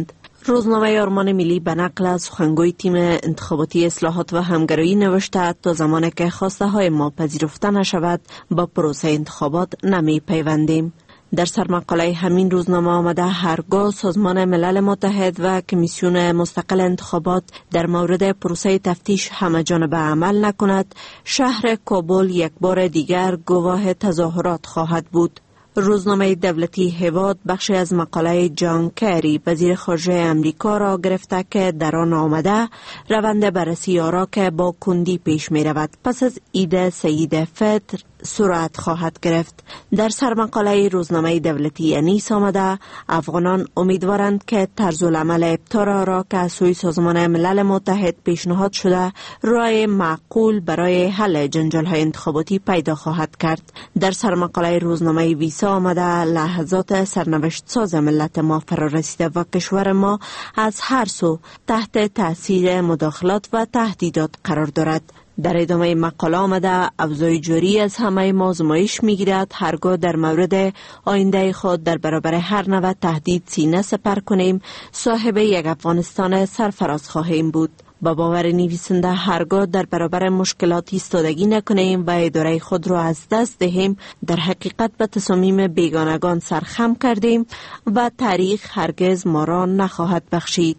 روزنامه آرمان ملی به نقل از سخنگوی تیم انتخاباتی اصلاحات و همگرایی نوشته تا زمانی که خواسته های ما پذیرفته نشود با پروسه انتخابات نمی پیوندیم. در سرمقاله همین روزنامه آمده هرگاه سازمان ملل متحد و کمیسیون مستقل انتخابات در مورد پروسه تفتیش همه جانبه عمل نکند، شهر کابل یک بار دیگر گواه تظاهرات خواهد بود. روزنامه دولتی هواد بخشی از مقاله جان کری وزیر خارجه امریکا را گرفته که در آن آمده روند بررسی آرا که با کندی پیش می رود پس از عید سید فطر سرعت خواهد گرفت. در سرمقاله روزنامه دولتی انیس آمده افغانان امیدوارند که طرز العمل ابتار را که از سوی سازمان ملل متحد پیشنهاد شده راه معقول برای حل جنجال های انتخاباتی پیدا خواهد کرد. در سرمقاله روزنامه ویسا آمده لحظات سرنوشت ساز ملت ما فرا رسیده و کشور ما از هر سو تحت تاثیر مداخلات و تهدیدات قرار دارد. در ادامه مقاله آمده افزای جاری از همه ما آزمایش میگیرد هرگاه در مورد آینده خود در برابر هر نوع تهدید سینه سپر کنیم صاحب یک افغانستان سرفراز خواهیم بود. با باور نویسنده هرگاه در برابر مشکلات ایستادگی نکنیم و اداره خود را از دست دهیم در حقیقت به تصامیم بیگانگان سرخم کردیم و تاریخ هرگز ما را نخواهد بخشید.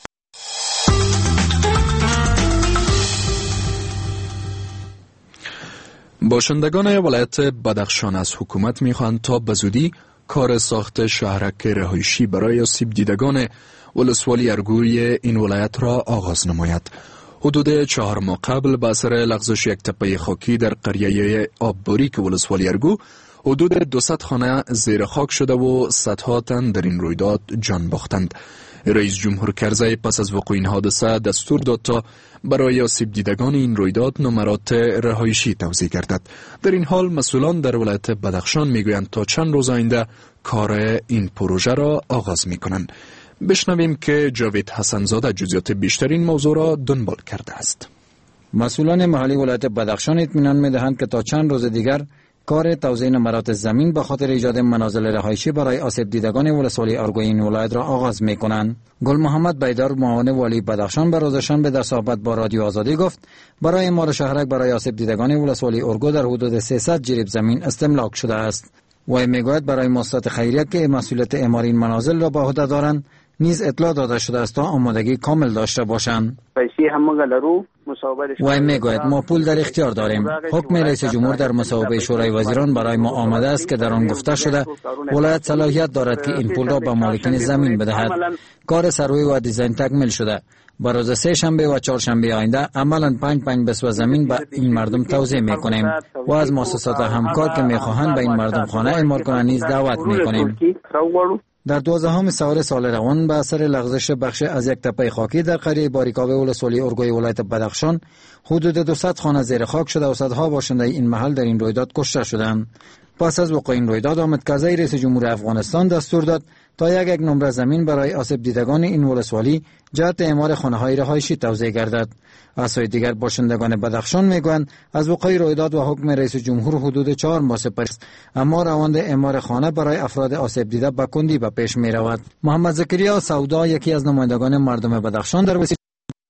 باشندگان ولایت بدخشان از حکومت می‌خواهند تا بزودی کار ساخت شهرک رهایشی برای آسیب دیدگان ولسوالی ارگوی این ولایت را آغاز نماید. حدود 4 ماه قبل به اثر لغزش یک تپه خاکی در قریه آبباریک ولسوالی ارگو حدود 200 خانه زیر خاک شده و صدها تن در این رویداد جان باختند. رئیس جمهور کرزی پس از وقوع این حادثه دستور داد تا برای آسیب دیدگان این رویداد نمرات رهایشی توزیع گردد. در این حال مسئولان در ولایت بدخشان میگویند تا چند روز آینده کار این پروژه را آغاز میکنند. بشنویم که جاوید حسنزاده جزئیات بیشتر این موضوع را دنبال کرده است. مسئولان محلی ولایت بدخشان اطمینان میدهند که تا چند روز دیگر کار توزیع نمرات زمین به خاطر ایجاد منازل رهایشی برای آسیب دیدگان ولسوالی ارگوی این ولایت را آغاز میکنند. گل محمد بیدار معاون والی بدخشان به روز شنبه در صحبت با رادیو آزادی گفت برای اعمار شهرک برای آسیب دیدگان ولسوالی ارگو در حدود 300 جریب زمین استملاک شده است. و میگوید برای مؤسسات خیریه که مسئولیت اعمار این منازل را به عهده دارند نیز اطلاع داده شده است تا آمادگی کامل داشته باشند. و میگوید ما پول در اختیار داریم. حکم رئیس جمهور در مصوبه شورای وزیران برای ما آمده است که در آن گفته شده ولایت صلاحیت دارد که این پول را به مالکین زمین بدهد. کار سروی و دیزاین تکمیل شده. با روز سه شنبه و چهارشنبه آینده عملاً 5 بسوه زمین به این مردم توزیع میکنیم و از مؤسسات همکار که میخواهند به این مردم خانه اعمار کنند نیز دعوت میکنیم. در 12 سوار سال روان به اثر لغزش بخش از یک تپه خاکی در قریه باریکاوه ولسوالی ارگوی ولایت بدخشان حدود 200 خانه زیر خاک شده و صدها باشنده این محل در این رویداد کشته شدند. پس از وقوع این رویداد حامد کرزی رئیس جمهور افغانستان دستور داد تا یک نمره زمین برای آسیب دیدگان این ولسوالی جهت اعمار خانه‌های رهایشی توزیع گردد. از سوی دیگر باشندگان بدخشان میگویند از وقوع رویداد و حکم رئیس جمهور حدود 4 ماه سپر است، اما روند اعمار خانه برای افراد آسیب دیده به کندی به پیش می رود. محمد زکریا سودا یکی از نمایندگان مردم بدخشان در وسیله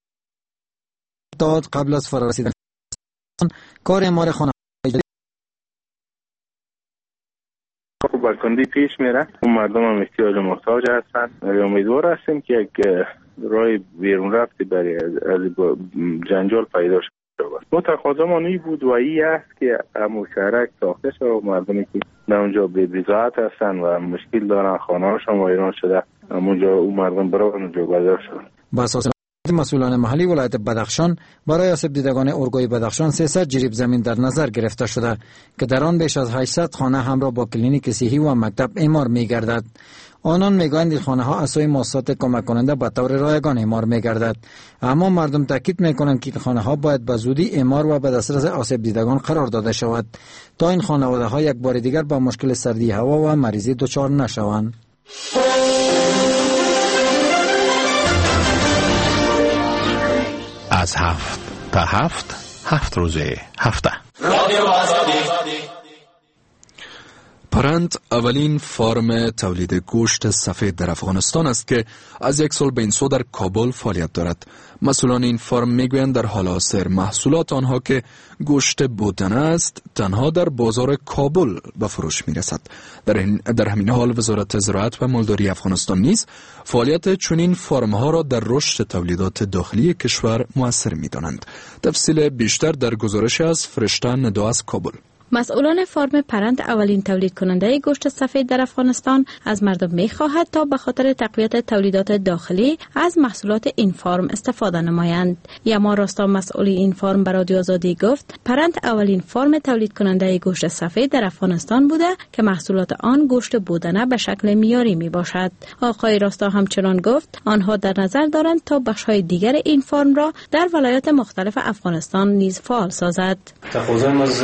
داد قبل از فرارسیدن کار اعمار خانه با کندی پیش میره. اون مردم هم احتیاج محتاج هستند. امیدوار هستیم که یک راه بیرون رفتی برای از جنجال پیدا شود. ما تقاضامون این بود و این است که مشترک ساخته شود و مردمی که در اونجا بی‌ضاعت هستند و مشکل دارن خانه‌هاشون ویران شده اونجا اون مردم برای اونجا گذار شد. با اساس مسئولان محلی ولایت بدخشان برای آسیب دیدگان ارگوی بدخشان 300 جریب زمین در نظر گرفته شده که در آن بیش از 800 خانه همراه با کلینیک صحی و مکتب اعمار می‌گردد. آنان میگویند این خانه ها از سوی مؤسسات کمک کننده به طور رایگان اعمار می‌گردد، اما مردم تاکید می‌کنند که این خانه ها باید به زودی اعمار و به دسترس آسیب دیدگان قرار داده شود تا این خانواده ها یک بار دیگر با مشکل سردی هوا و مریضی دچار نشوند. از 7 تا 7 روز هفته. پرند اولین فارم تولید گوشت سفید در افغانستان است که از یک سال به این سو در کابل فعالیت دارد. مسئولان این فارم میگویند در حال حاضر محصولات آنها که گوشت بودنه است تنها در بازار کابل به فروش میرسد. در همین حال وزارت زراعت و مالداری افغانستان نیز فعالیت چنین فارم ها را در رشد تولیدات داخلی کشور مؤثر میدانند. تفصیل بیشتر در گزارش از فرشته ندا از کابل. مسئولان فارم پرند اولین تولید کننده گوشت سفید در افغانستان از مردم می خواهد تا به خاطر تقویت تولیدات داخلی از محصولات این فارم استفاده نمایند. یما راستا مسئولی این فارم به رادیو آزادی گفت پرند اولین فارم تولید کننده گوشت سفید در افغانستان بوده که محصولات آن گوشت بودنه به شکل معیاری می باشد. آقای راستا همچنان گفت آنها در نظر دارند تا بخش‌های دیگر این فارم را در ولایات مختلف افغانستان نیز فعال سازد. تقاضای از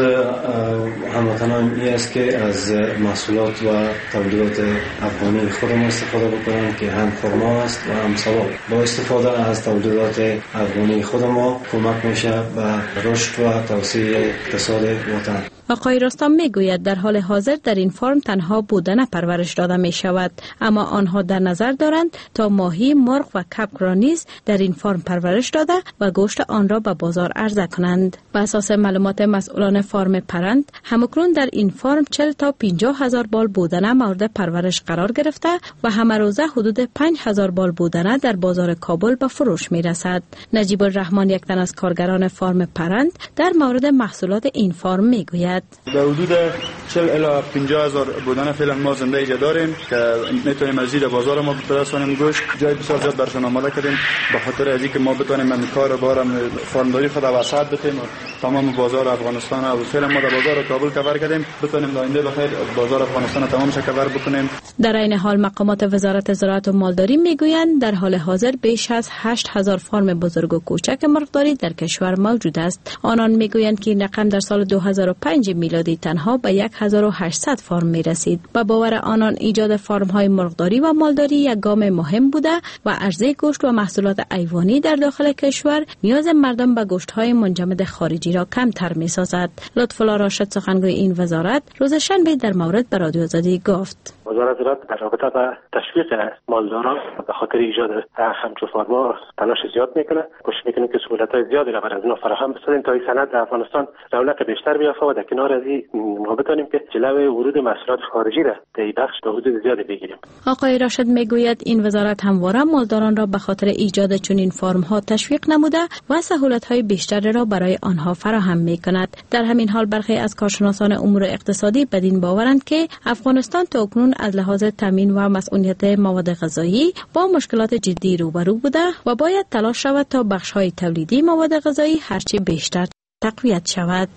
هموطنان این است که از محصولات و تولیدات افغانی خودمون استفاده بکنند که هم خرما است و هم سواد. با استفاده از تولیدات افغانی خودمون کمک میشه به رشد و توسعه اقتصاد وطن. آقای رستم میگوید در حال حاضر در این فارم تنها بودنه پرورش داده می شود، اما آنها در نظر دارند تا ماهی، مرغ و کبک را نیز در این فارم پرورش داده و گوشت آن را به بازار عرضه کنند. بر اساس معلومات مسئولان فارم پرند، همکنون در این فارم 40 تا 50 هزار بال بودنه مورد پرورش قرار گرفته و همه روزه حدود 5,000 بال بودنه در بازار کابل به فروش می رسد. نجیب الرحمن یک تن از کارگران فارم پرند در مورد محصولات این فارم می گوید. در حدود 40 الی 50 هزار بودنه فعلا ما زنده اینجا داریم که میتونیم مزید بازار ما برسونیم گوشت. جای بسیار زیاد برشون آماده کردیم به خاطر از اینکه ما بتونیم من کار بارم فارمداری خود وسعت بدیم تمام بازار افغانستان و فعلا ما در بازار کابل کاور کردیم بتونیم در آینده بخیر بازار افغانستان تمام شه کاور بکنیم. در این حال مقامات وزارت زراعت و مالداری میگویند در حال حاضر بیش از 8,000 فارم بزرگ و کوچک مرغداری در کشور موجود است. آنان میگویند که این رقم در سال 2005 میلادی تنها به 1800 فارم می رسید. به باور آنان ایجاد فارم های مرغداری و مالداری یک گام مهم بوده و عرضه گوشت و محصولات حیوانی در داخل کشور نیاز مردم به گوشت های منجمد خارجی را کمتر می سازد. لطفالله راشد سخنگوی این وزارت روز شنبه در مورد به رادیو آزادی گفت وزارت زراعت در رابطه با تشویق مالداران به خاطر ایجاد همچون فارم‌ها تلاش زیاد میکنه. کوشش میکنه که سهولت‌های زیادی را برای اونها فراهم بسازیم تا این صنعت در افغانستان رونق بیشتر بیافته و در کنار از این ما بتونیم که جلوی ورود محصولات خارجی را در این بخش به حدود زیادی بگیریم. آقای راشد میگوید این وزارت همواره مالداران را به خاطر ایجاد چنین فارم‌ها تشویق نموده و سهولت‌های بیشتری را برای آنها فراهم میکند. در همین حال برخی از کارشناسان امور اقتصادی بدین باورند که افغانستان تاکنون از لحاظ تامین و مسئولیت مواد غذایی با مشکلات جدی روبرو بوده و باید تلاش شود تا بخش‌های تولیدی مواد غذایی هرچه بیشتر تقویت شود.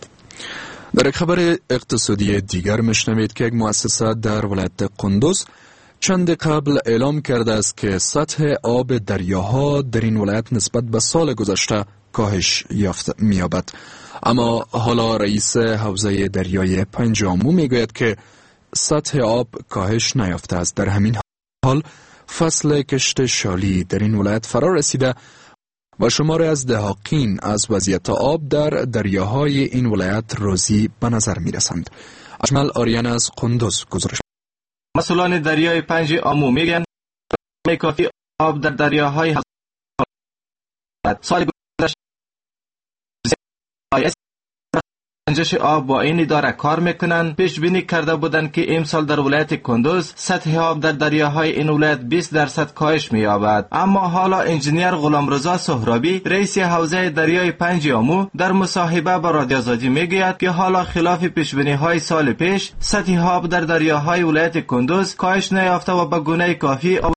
در خبر اقتصادی دیگر میشنوید که یک مؤسسه در ولایت قندوز چند قبل اعلام کرده است که سطح آب دریاها در این ولایت نسبت به سال گذشته کاهش می‌یابد. اما حالا رئیس حوزه دریای پنج آمو میگوید که سطح آب کاهش نیافته است. در همین حال فصل کشت شالی در این ولایت فرا رسیده و شماری از دهاقین از وضعیت آب در دریاهای این ولایت راضی به نظر می رسند. اجمل آریان از قندوز گزارش. مسئولان دریای پنج آمو میگن کافی آب در دریاهای سال گذشته سنجش آب با این اداره کار میکنن. پیش بینی کرده بودند که امسال در ولایت کندوز سطح آب در دریاهای این ولایت 20% کاهش می‌یابد. اما حالا انجینیر غلامرضا سهرابی رئیس حوزه دریای پنج آمو در مصاحبه با رادیو آزادی میگوید که حالا خلاف پیش بینی های سال پیش سطح آب در دریاهای ولایت کندوز کاهش نیافته و به گونه کافی آب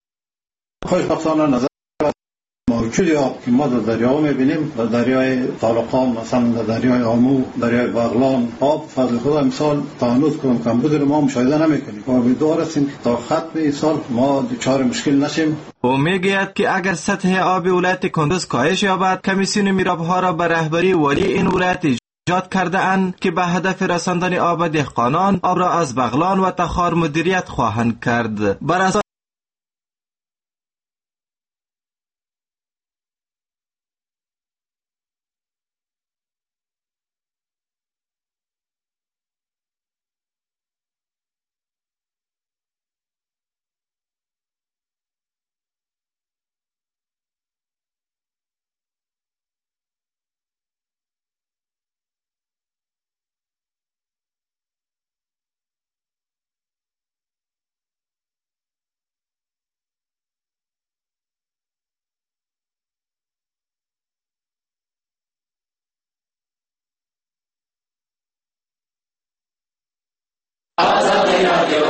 موجودی آب که ما در دریا میبینیم در دریای طالقان مثلا در دریای آمو دریای بغلان آب فضل خود امسال تا هنوز کم بود رو ما مشاهده نمیکنیم و امیدوار هستیم که تا ختم این سال ما دچار مشکل نشیم. او میگوید که اگر سطح آب ولایت کندوز کاهش یابد کمیسیون میراب‌ها را به رهبری والی این ولایت ایجاد کرده اند که به هدف رساندن آب دهقانان آب را از بغلان و تخار مدیریت خواهند کرد. بر اساس رادیو.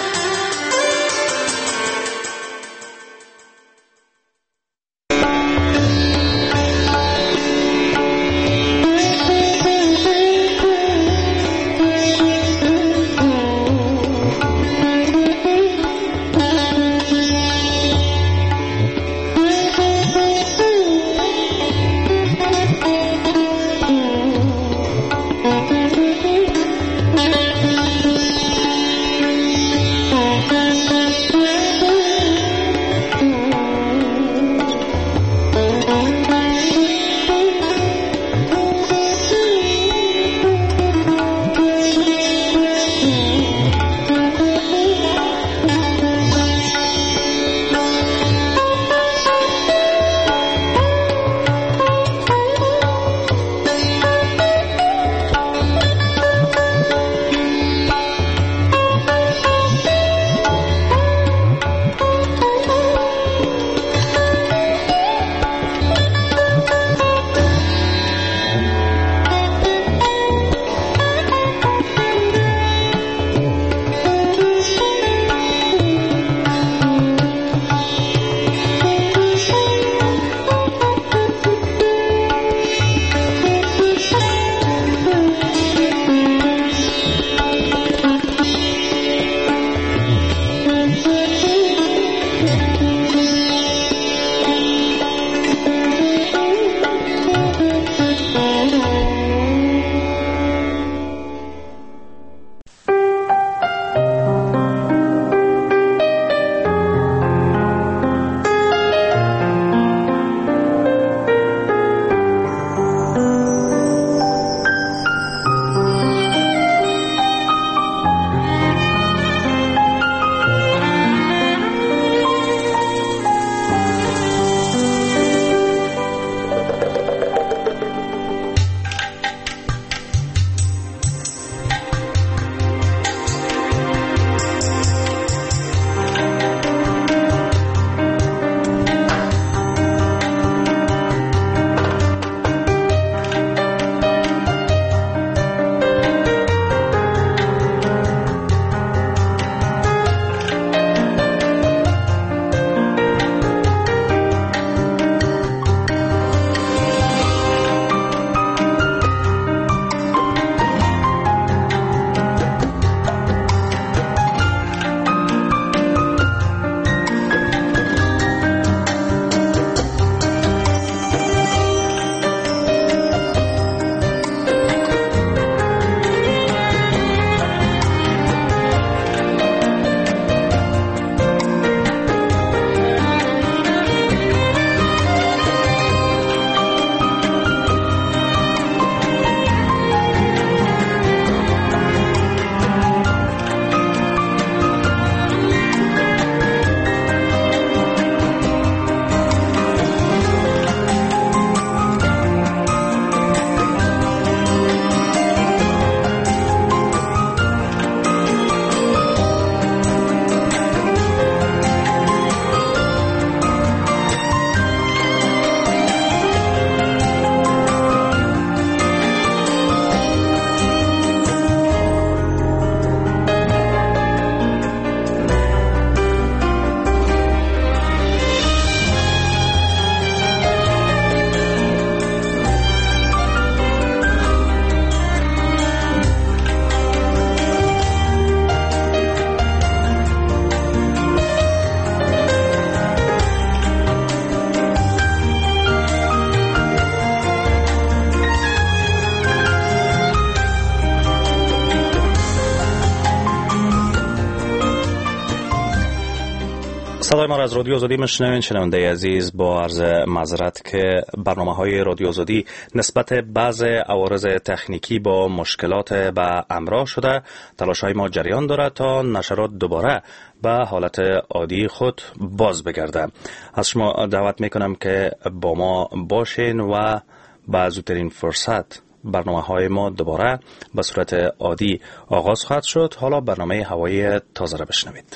صدای ما را از رادیو آزادی میشنوین. شنونده عزیز، با عرض معذرت که برنامه‌های رادیو آزادی نسبت بعض عوارض تکنیکی با مشکلات به همراه شده، تلاش‌های ما جریان دارد تا نشرات دوباره به حالت عادی خود باز بگرده. از شما دعوت میکنم که با ما باشین و به زودترین فرصت برنامه‌های ما دوباره به صورت عادی آغاز خواهد شد. حالا برنامه هوایی تازه را بشنوید.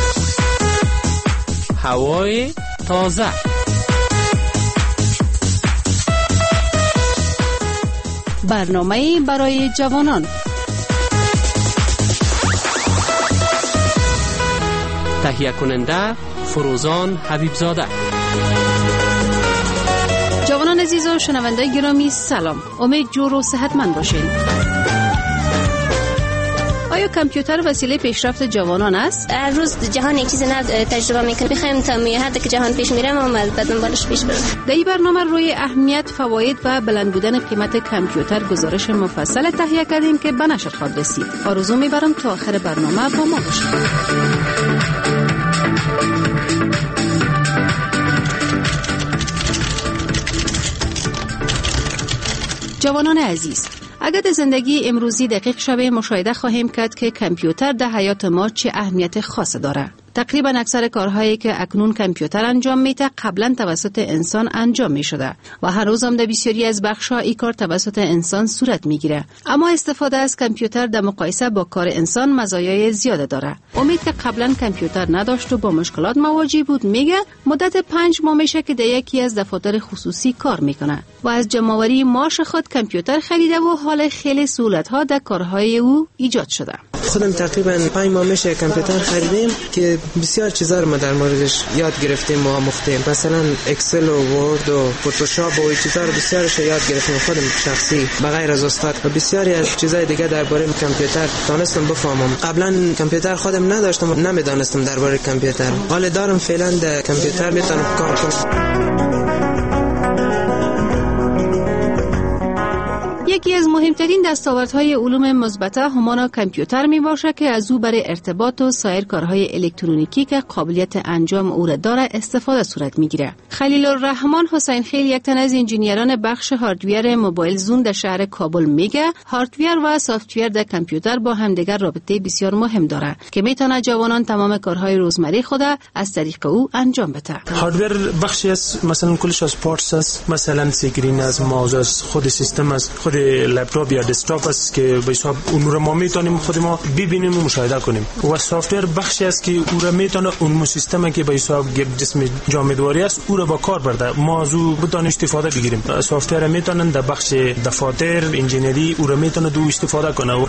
هوای تازه. برنامه برای جوانان. تهیه کننده فروزان حبیبزاده. جوانان عزیز و شنونده گرامی سلام. امید جور و صحتمند باشین. آیا کامپیوتر وسیله پیشرفت جوانان است؟ هر روز جهان یک چیز نو تجربه میکنه. بخوایم تا هر که جهان پیش میره ما به دنبالش پیش بریم. در این برنامه روی اهمیت، فواید و بلند بودن قیمت کامپیوتر گزارش مفصل تهیه کردیم که به نشر خواهد رسید. آرزو میبرم تا آخر برنامه با ما باشید. جوانان عزیز، اگر در زندگی امروزی دقیق شوه مشاهده خواهیم کرد که کامپیوتر در حیات ما چه اهمیت خاص داره. تقریبا اکثر کارهایی که اکنون کامپیوتر انجام میده قبلا توسط انسان انجام میشده و هر روز هم در بسیاری از بخش‌ها این کار توسط انسان صورت میگیره. اما استفاده از کامپیوتر در مقایسه با کار انسان مزایای زیاده داره. امید که قبلا کامپیوتر نداشت و با مشکلات مواجه بود میگه مدت 5 ماه میشه که در یکی از دفاتر خصوصی کار میکنه و از جمع‌آوری معاش خود کامپیوتر خریده و حال خیلی سهولت‌ها در کارهای او ایجاد شده. خودم تقریبا 5 ماه میشه کامپیوتر خریدیم که بسیار چیزا رو ما در موردش یاد گرفتیم و آموختیم. مثلا اکسل و ورد و فتوشاپ و این چیزا رو بسیارش یاد گرفتیم خودم شخصی بغیر از استاد و بسیاری از چیزای دیگه درباره کامپیوتر دانستم بفهمم. قبلا کامپیوتر خودم نداشتم و نمیدانستم درباره کامپیوتر. حالا دارم فعلا در کامپیوتر میتونم کار کنم. یکی از مهمترین دستاوردهای علوم مثبته همان کامپیوتر می باشه که از او برای ارتباط و سایر کارهای الکترونیکی که قابلیت انجام او را داره استفاده صورت میگیره. خلیل الرحمن حسین خیل، یک تن از انجینیران بخش هاردویر موبایل زون در شهر کابل میگه هاردویر و سافتویر در کامپیوتر با همدیگر رابطه بسیار مهم داره که میتونه جوانان تمام کارهای روزمره خود از طریق او انجام بده. هاردویر بخشی است، مثلا کلش از پارتس است، مثلا سکرین از ماوس از خود سیستم از خود لپتاپ یا دسکتاپ است که به حساب اون رو ما میتونیم خود ما ببینیم و مشاهده کنیم و سافتویر بخشی است که او رو میتونه اون سیستمی که به حساب جسم جامدواری است او رو با کار برده ما از او بتونیم استفاده بگیریم. سافتویر میتونن در بخش دفاتر انجینری او رو میتونه دو استفاده کنه.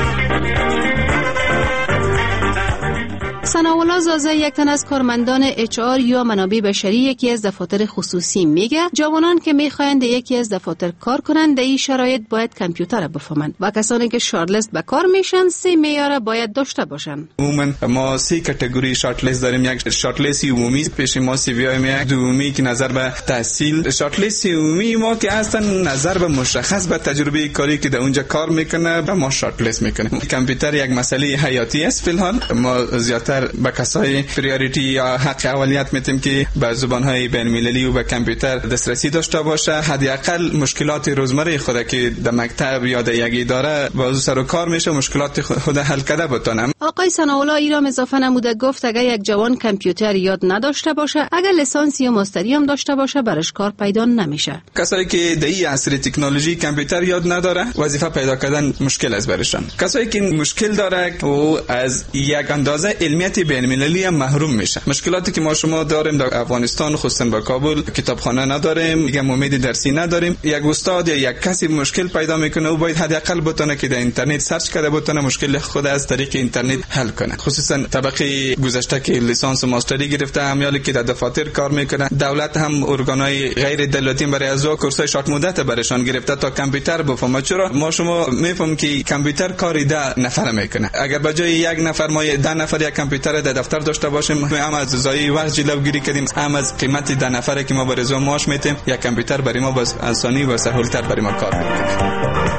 ثناءالله زازه، یک تن از کارمندان HR یا منابع بشری یکی از دفاتر خصوصی میگه جوانان که میخواهند یکی از دفاتر کار کنند در این شرایط باید کامپیوتر بفهمند و کسانی که شارت لیست به کار میشن 3 معیار باید داشته باشن. عموما ما 3 کاتگوری شارت لیست داریم. یک شارت لیست عمومی پیش ما سی وی آی، دومی که نظر به تحصیل. شارت لیست عمومی ما که اصلا نظر به مشخص به تجربه کاری که در اونجا کار میکنه به ما شارت لیست میکنه. کامپیوتر یک مسئله حیاتی است فی الحال. ما زیاتر به کسای پریوریتی یا حق اولیت میتیم که به زبانهای بین المللی و به کامپیوتر دسترسی داشته باشه. حداقل مشکلات روزمره خود که در مکتب یا در یک اداره با سر و کار میشه مشکلات خود حل کرده بتونم. آقای ثناءالله ایرام اضافه نموده گفت اگر یک جوان کامپیوتر یاد نداشته باشه، اگر لیسانس یا ماستری هم داشته باشه برش کار پیدا نمیشه. کسایی که در این عصر تکنولوژی کامپیوتر یاد نداره وظیفه پیدا کردن مشکل است برشان. کسایی که مشکل داره و از یک اندازه علمیت بین المللی هم محروم میشه. مشکلاتی که ما شما داریم در افغانستان خصوصا با کابل کتابخانه نداریم، دیگه امید درسی نداریم. یک استاد یا یک کسی مشکل پیدا میکنه و باید حداقل بتونه که در اینترنت سرچ کرده بتونه مشکل خود از طریق اینترنت حل کنه. خصوصا طبقه گذشته که لیسانس و ماستری گرفته همیالی که در دفاتر کار میکنه، دولت هم ارگانهای غیر دولتی برای از کورسای شارت مدت برایشان گرفته تا کامپیوتر بفهمه. چرا ما شما میفهمیم که کامپیوتر کاری 10 نفر میکنه. اگر به جای یک نفر ما 10 نفر یک کامپیوتر در دفتر داشته باشیم هم از زایی وقت جلوگیری کردیم، هم از قیمت 10 نفره که ما برای زو معاش میتیم یک کامپیوتر برای ما باز آسانی و سهولتر برای ما کار میکنه.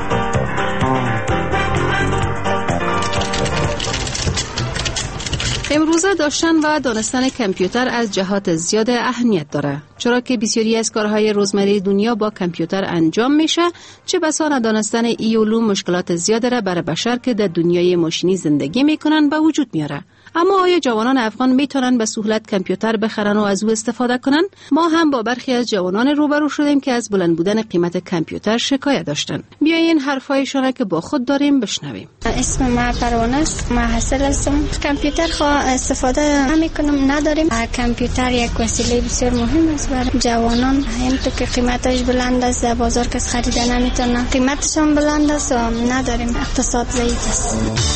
امروزه داشتن و دانستن کامپیوتر از جهات زیاد اهمیت داره، چرا که بسیاری از کارهای روزمره دنیا با کامپیوتر انجام میشه. چه بسا ندانستن این علوم مشکلات زیاد را برای بشر که در دنیای ماشینی زندگی میکنن به وجود میاره. اما آیا جوانان افغان میتونن به سهولت کامپیوتر بخرن و از او استفاده کنن؟ ما هم با برخی از جوانان روبرو شدیم که از بلند بودن قیمت کامپیوتر شکایت داشتن. بیاین حرفایشان که با خود داریم بشنویم. اسم ما پروانه است، ما حاصل هستم. کامپیوتر خو استفاده نمیکنم، نداریم. کامپیوتر یک وسیله بسیار مهم است برای جوانان. همونطور که قیمتش بلند است، در بازار کس خرید نمیتونه. قیمتش هم بلند است و نداریم. اقتصاد ضعیف است.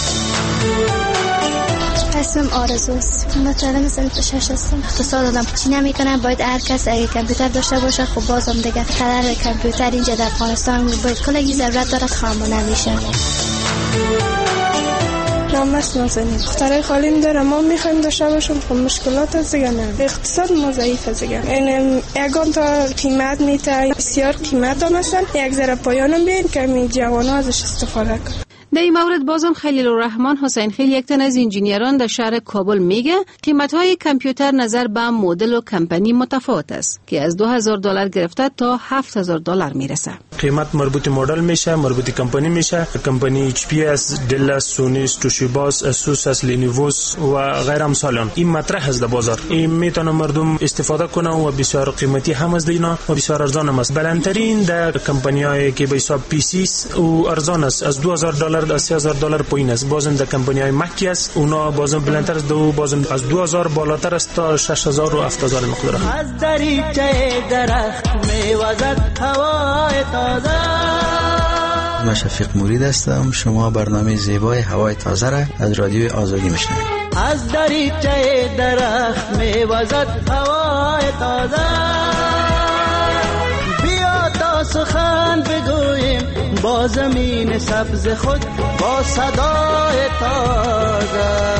اسمم آرزوست. مطالعه صنف 6 هستم. اقتصاد آدم چی نمیکنه، باید هر کس اگه کامپیوتر داشته باشه. خب بازم دیگه قرار کامپیوتر اینجا در افغانستان باید کلی ضرورت داره، خامانه میشه. نام است نازنین. اختراع خالی داره، ما میخوایم داشته باشیم. خب مشکلات از دیگه نه. اقتصاد ما ضعیف از دیگه. این یگان تا قیمت میته، بسیار قیمت هم هستن. یک ذره پایانم بیاین که می جوانا ازش استفاده کنن. در این مورد بازم خلیل الرحمن حسین خیل، یک تن از انجینیران در شهر کابل، میگه قیمت‌های کامپیوتر نظر به مدل و کمپانی متفاوت است که از $2000 گرفته تا $7000 میرسه. قیمت مربوط مدل میشه، مربوط کمپانی میشه. کمپانی HP است، دل است، سونی است، توشیبا، اسوس است، لینووس و غیر امثال. این مطرح است در بازار. این میتونه مردم استفاده کنه و بسیار قیمتی هم است اینا و بسیار ارزان هم است. بلندترین در کمپانی‌های که به حساب پی سی است او ارزان است، از $2000 تا $3000 پایین است. بازم در کمپانی‌های مکی است، اونا بازم بلندتر است، بازم از 2000 بالاتر است تا 6000 و 7000 مقدار. از دریچه درخت میوزد هوای تازه. من شفیق مرید هستم. شما برنامه زیبای هوای تازه را از رادیوی آزادی میشنوید. از دریچه درخت میوزد هوای تازه. بیا تا سخن بگوییم با زمین سبز خود، با صدای تازه.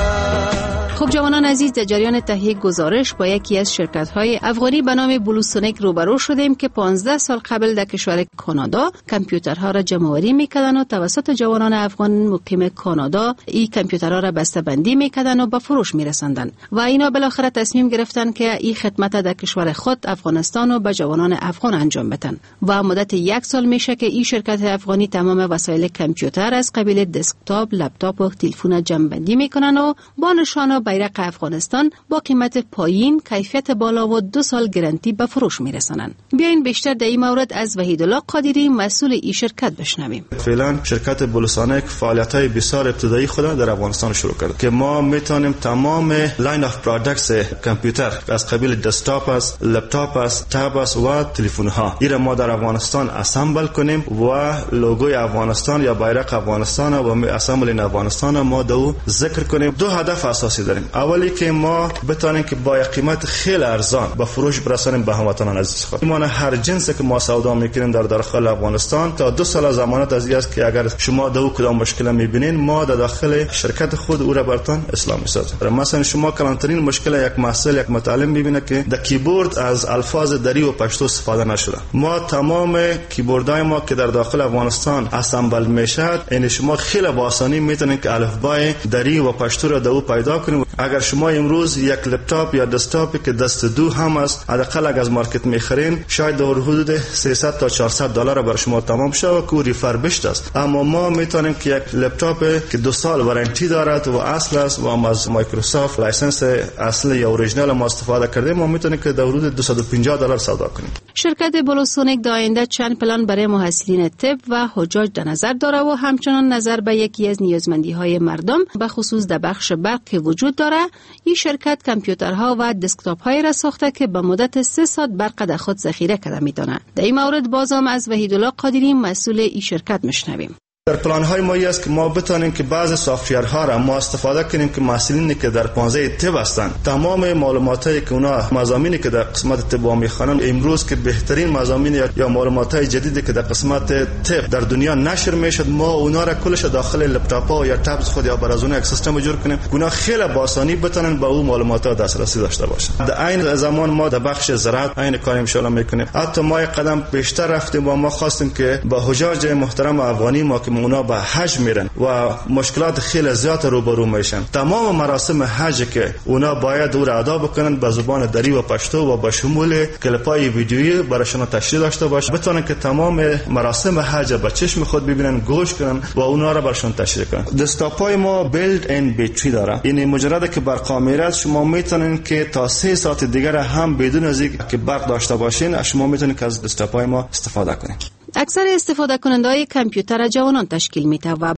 خب جوانان عزیز، در جریان تهیه گزارش با یکی از شرکت‌های افغانی به نام بلوسونیک روبرو شدیم که 15 سال قبل در کشور کانادا کامپیوترها را جمع‌آوری می‌کردند و توسط جوانان افغان مقیم کانادا این کامپیوترها را بسته‌بندی می‌کردند و به فروش می‌رساندند و اینا بالاخره تصمیم گرفتند که این خدمت در کشور خود افغانستان و به جوانان افغان انجام بدن و مدت 1 سال میشه که این شرکت افغانی تمام وسایل کامپیوتر از قبیل دسکتاپ، لپتاپ و تلفن جمع‌بندی می‌کنند و با نشان بیرق افغانستان با قیمت پایین، کیفیت بالا و 2 سال گارانتی به فروش میرسانند. بیاین بیشتر در این مورد از وحیدالله قادری مسئول این شرکت بشنویم. فعلا شرکت بلوسونیک فعالیت‌های بسیار ابتدایی خود در افغانستان شروع کرد که ما میتونیم تمام لاین اف پروداکتس کامپیوتر از قبیل دسکتاپ است، لپتاپ است، تاب است و تلفن ها این ما در افغانستان اسمبل کنیم و لوگوی افغانستان یا بیرق افغانستان و اسمبل افغانستان ما دو ذکر کنیم. 2 هدف اساسی داریم. اولی که ما بتونیم که با قیمت خیلی ارزان به فروش برسانیم به هموطنان عزیز خود. ما هر جنسی که ما سودا میکنیم در داخل افغانستان تا 2 سال ضمانت از این است که اگر شما دو کدام مشکل میبینین ما در داخل شرکت خود او را براتون اصلاح میسازیم. مثلا شما کلانترین مشکل یک محصول یک متعلم میبینه که در کیبورد از الفاظ دری و پشتو استفاده نشده. ما تمام کیبوردهای ما که در داخل افغانستان اسمبل میشه این شما خیلی با آسانی میتونین که الفبای دری و پشتو را دو پیدا کنید. اگر شما امروز یک لپتاپ یا دسکتاپی که دست دو هم است حداقل اگر از مارکت میخرین شاید در حدود 300 تا 400 دلار برای شما تمام شه که ریفربشت است. اما ما میتونیم که یک لپتاپ که 2 سال وارنتی دارد و اصل است و هم از مایکروسافت لایسنس اصل یا اوریجینال ما استفاده کردیم ما میتونیم که در حدود 250 دلار سودا کنیم. شرکت بلوسونیک در آینده چند پلان برای محصلین طب و حجاج در نظر داره و همچنان نظر به یکی از نیازمندی‌های مردم به خصوص در بخش برق که وجود داره. این شرکت کامپیوترها و دسکتاپ‌های را ساخته که به مدت 3 ساعت برق در خود ذخیره کرده می‌دانند. در این مورد بازم از وحیدالله قادری مسئول این شرکت میشنویم. در پلان‌های ما است که ما بتونیم که بعض سافت‌ورها را ما استفاده کنیم که محصلینی که در 15 طب هستند تمام معلوماتی که اونا مضامینی که در قسمت طب می‌خوانند امروز که بهترین مضامین یا معلومات‌های جدیدی که در قسمت طب در دنیا نشر میشد ما اونا را کلش داخل لپتاپ‌ها یا تبز خود یا برازون یک سیستم جور کنیم که اونا خیلی با آسانی بتونن به اون معلومات دسترسی داشته باشند. در این زمان ما در بخش زراعت این کار ان می‌کنیم. حتی ما یک قدم بیشتر رفتیم و ما خواستیم که با حجاج محترم افغانی ما که اونا به حج میرن و مشکلات خیلی زیاد روبرو میشن. تمام مراسم حج که اونا باید او را ادا بکنن به زبان دری و پشتو و با شمول کلیپای ویدیویی براشون تشریح داشته باشه، بتونن که تمام مراسم حج به چشم خود ببینن، گوش کنن و اونا را براشون تشریح کنن. دسکتاپ‌های ما بیلد ان باتری داره، یعنی مجرد که برق کامل شما میتونین که تا 3 ساعت دیگر هم بدون از اینکه برق داشته باشین شما میتونین که از دسکتاپ‌های ما استفاده کنین. اکثر استفاده کننده های کامپیوتر جوانان تشکیل میده و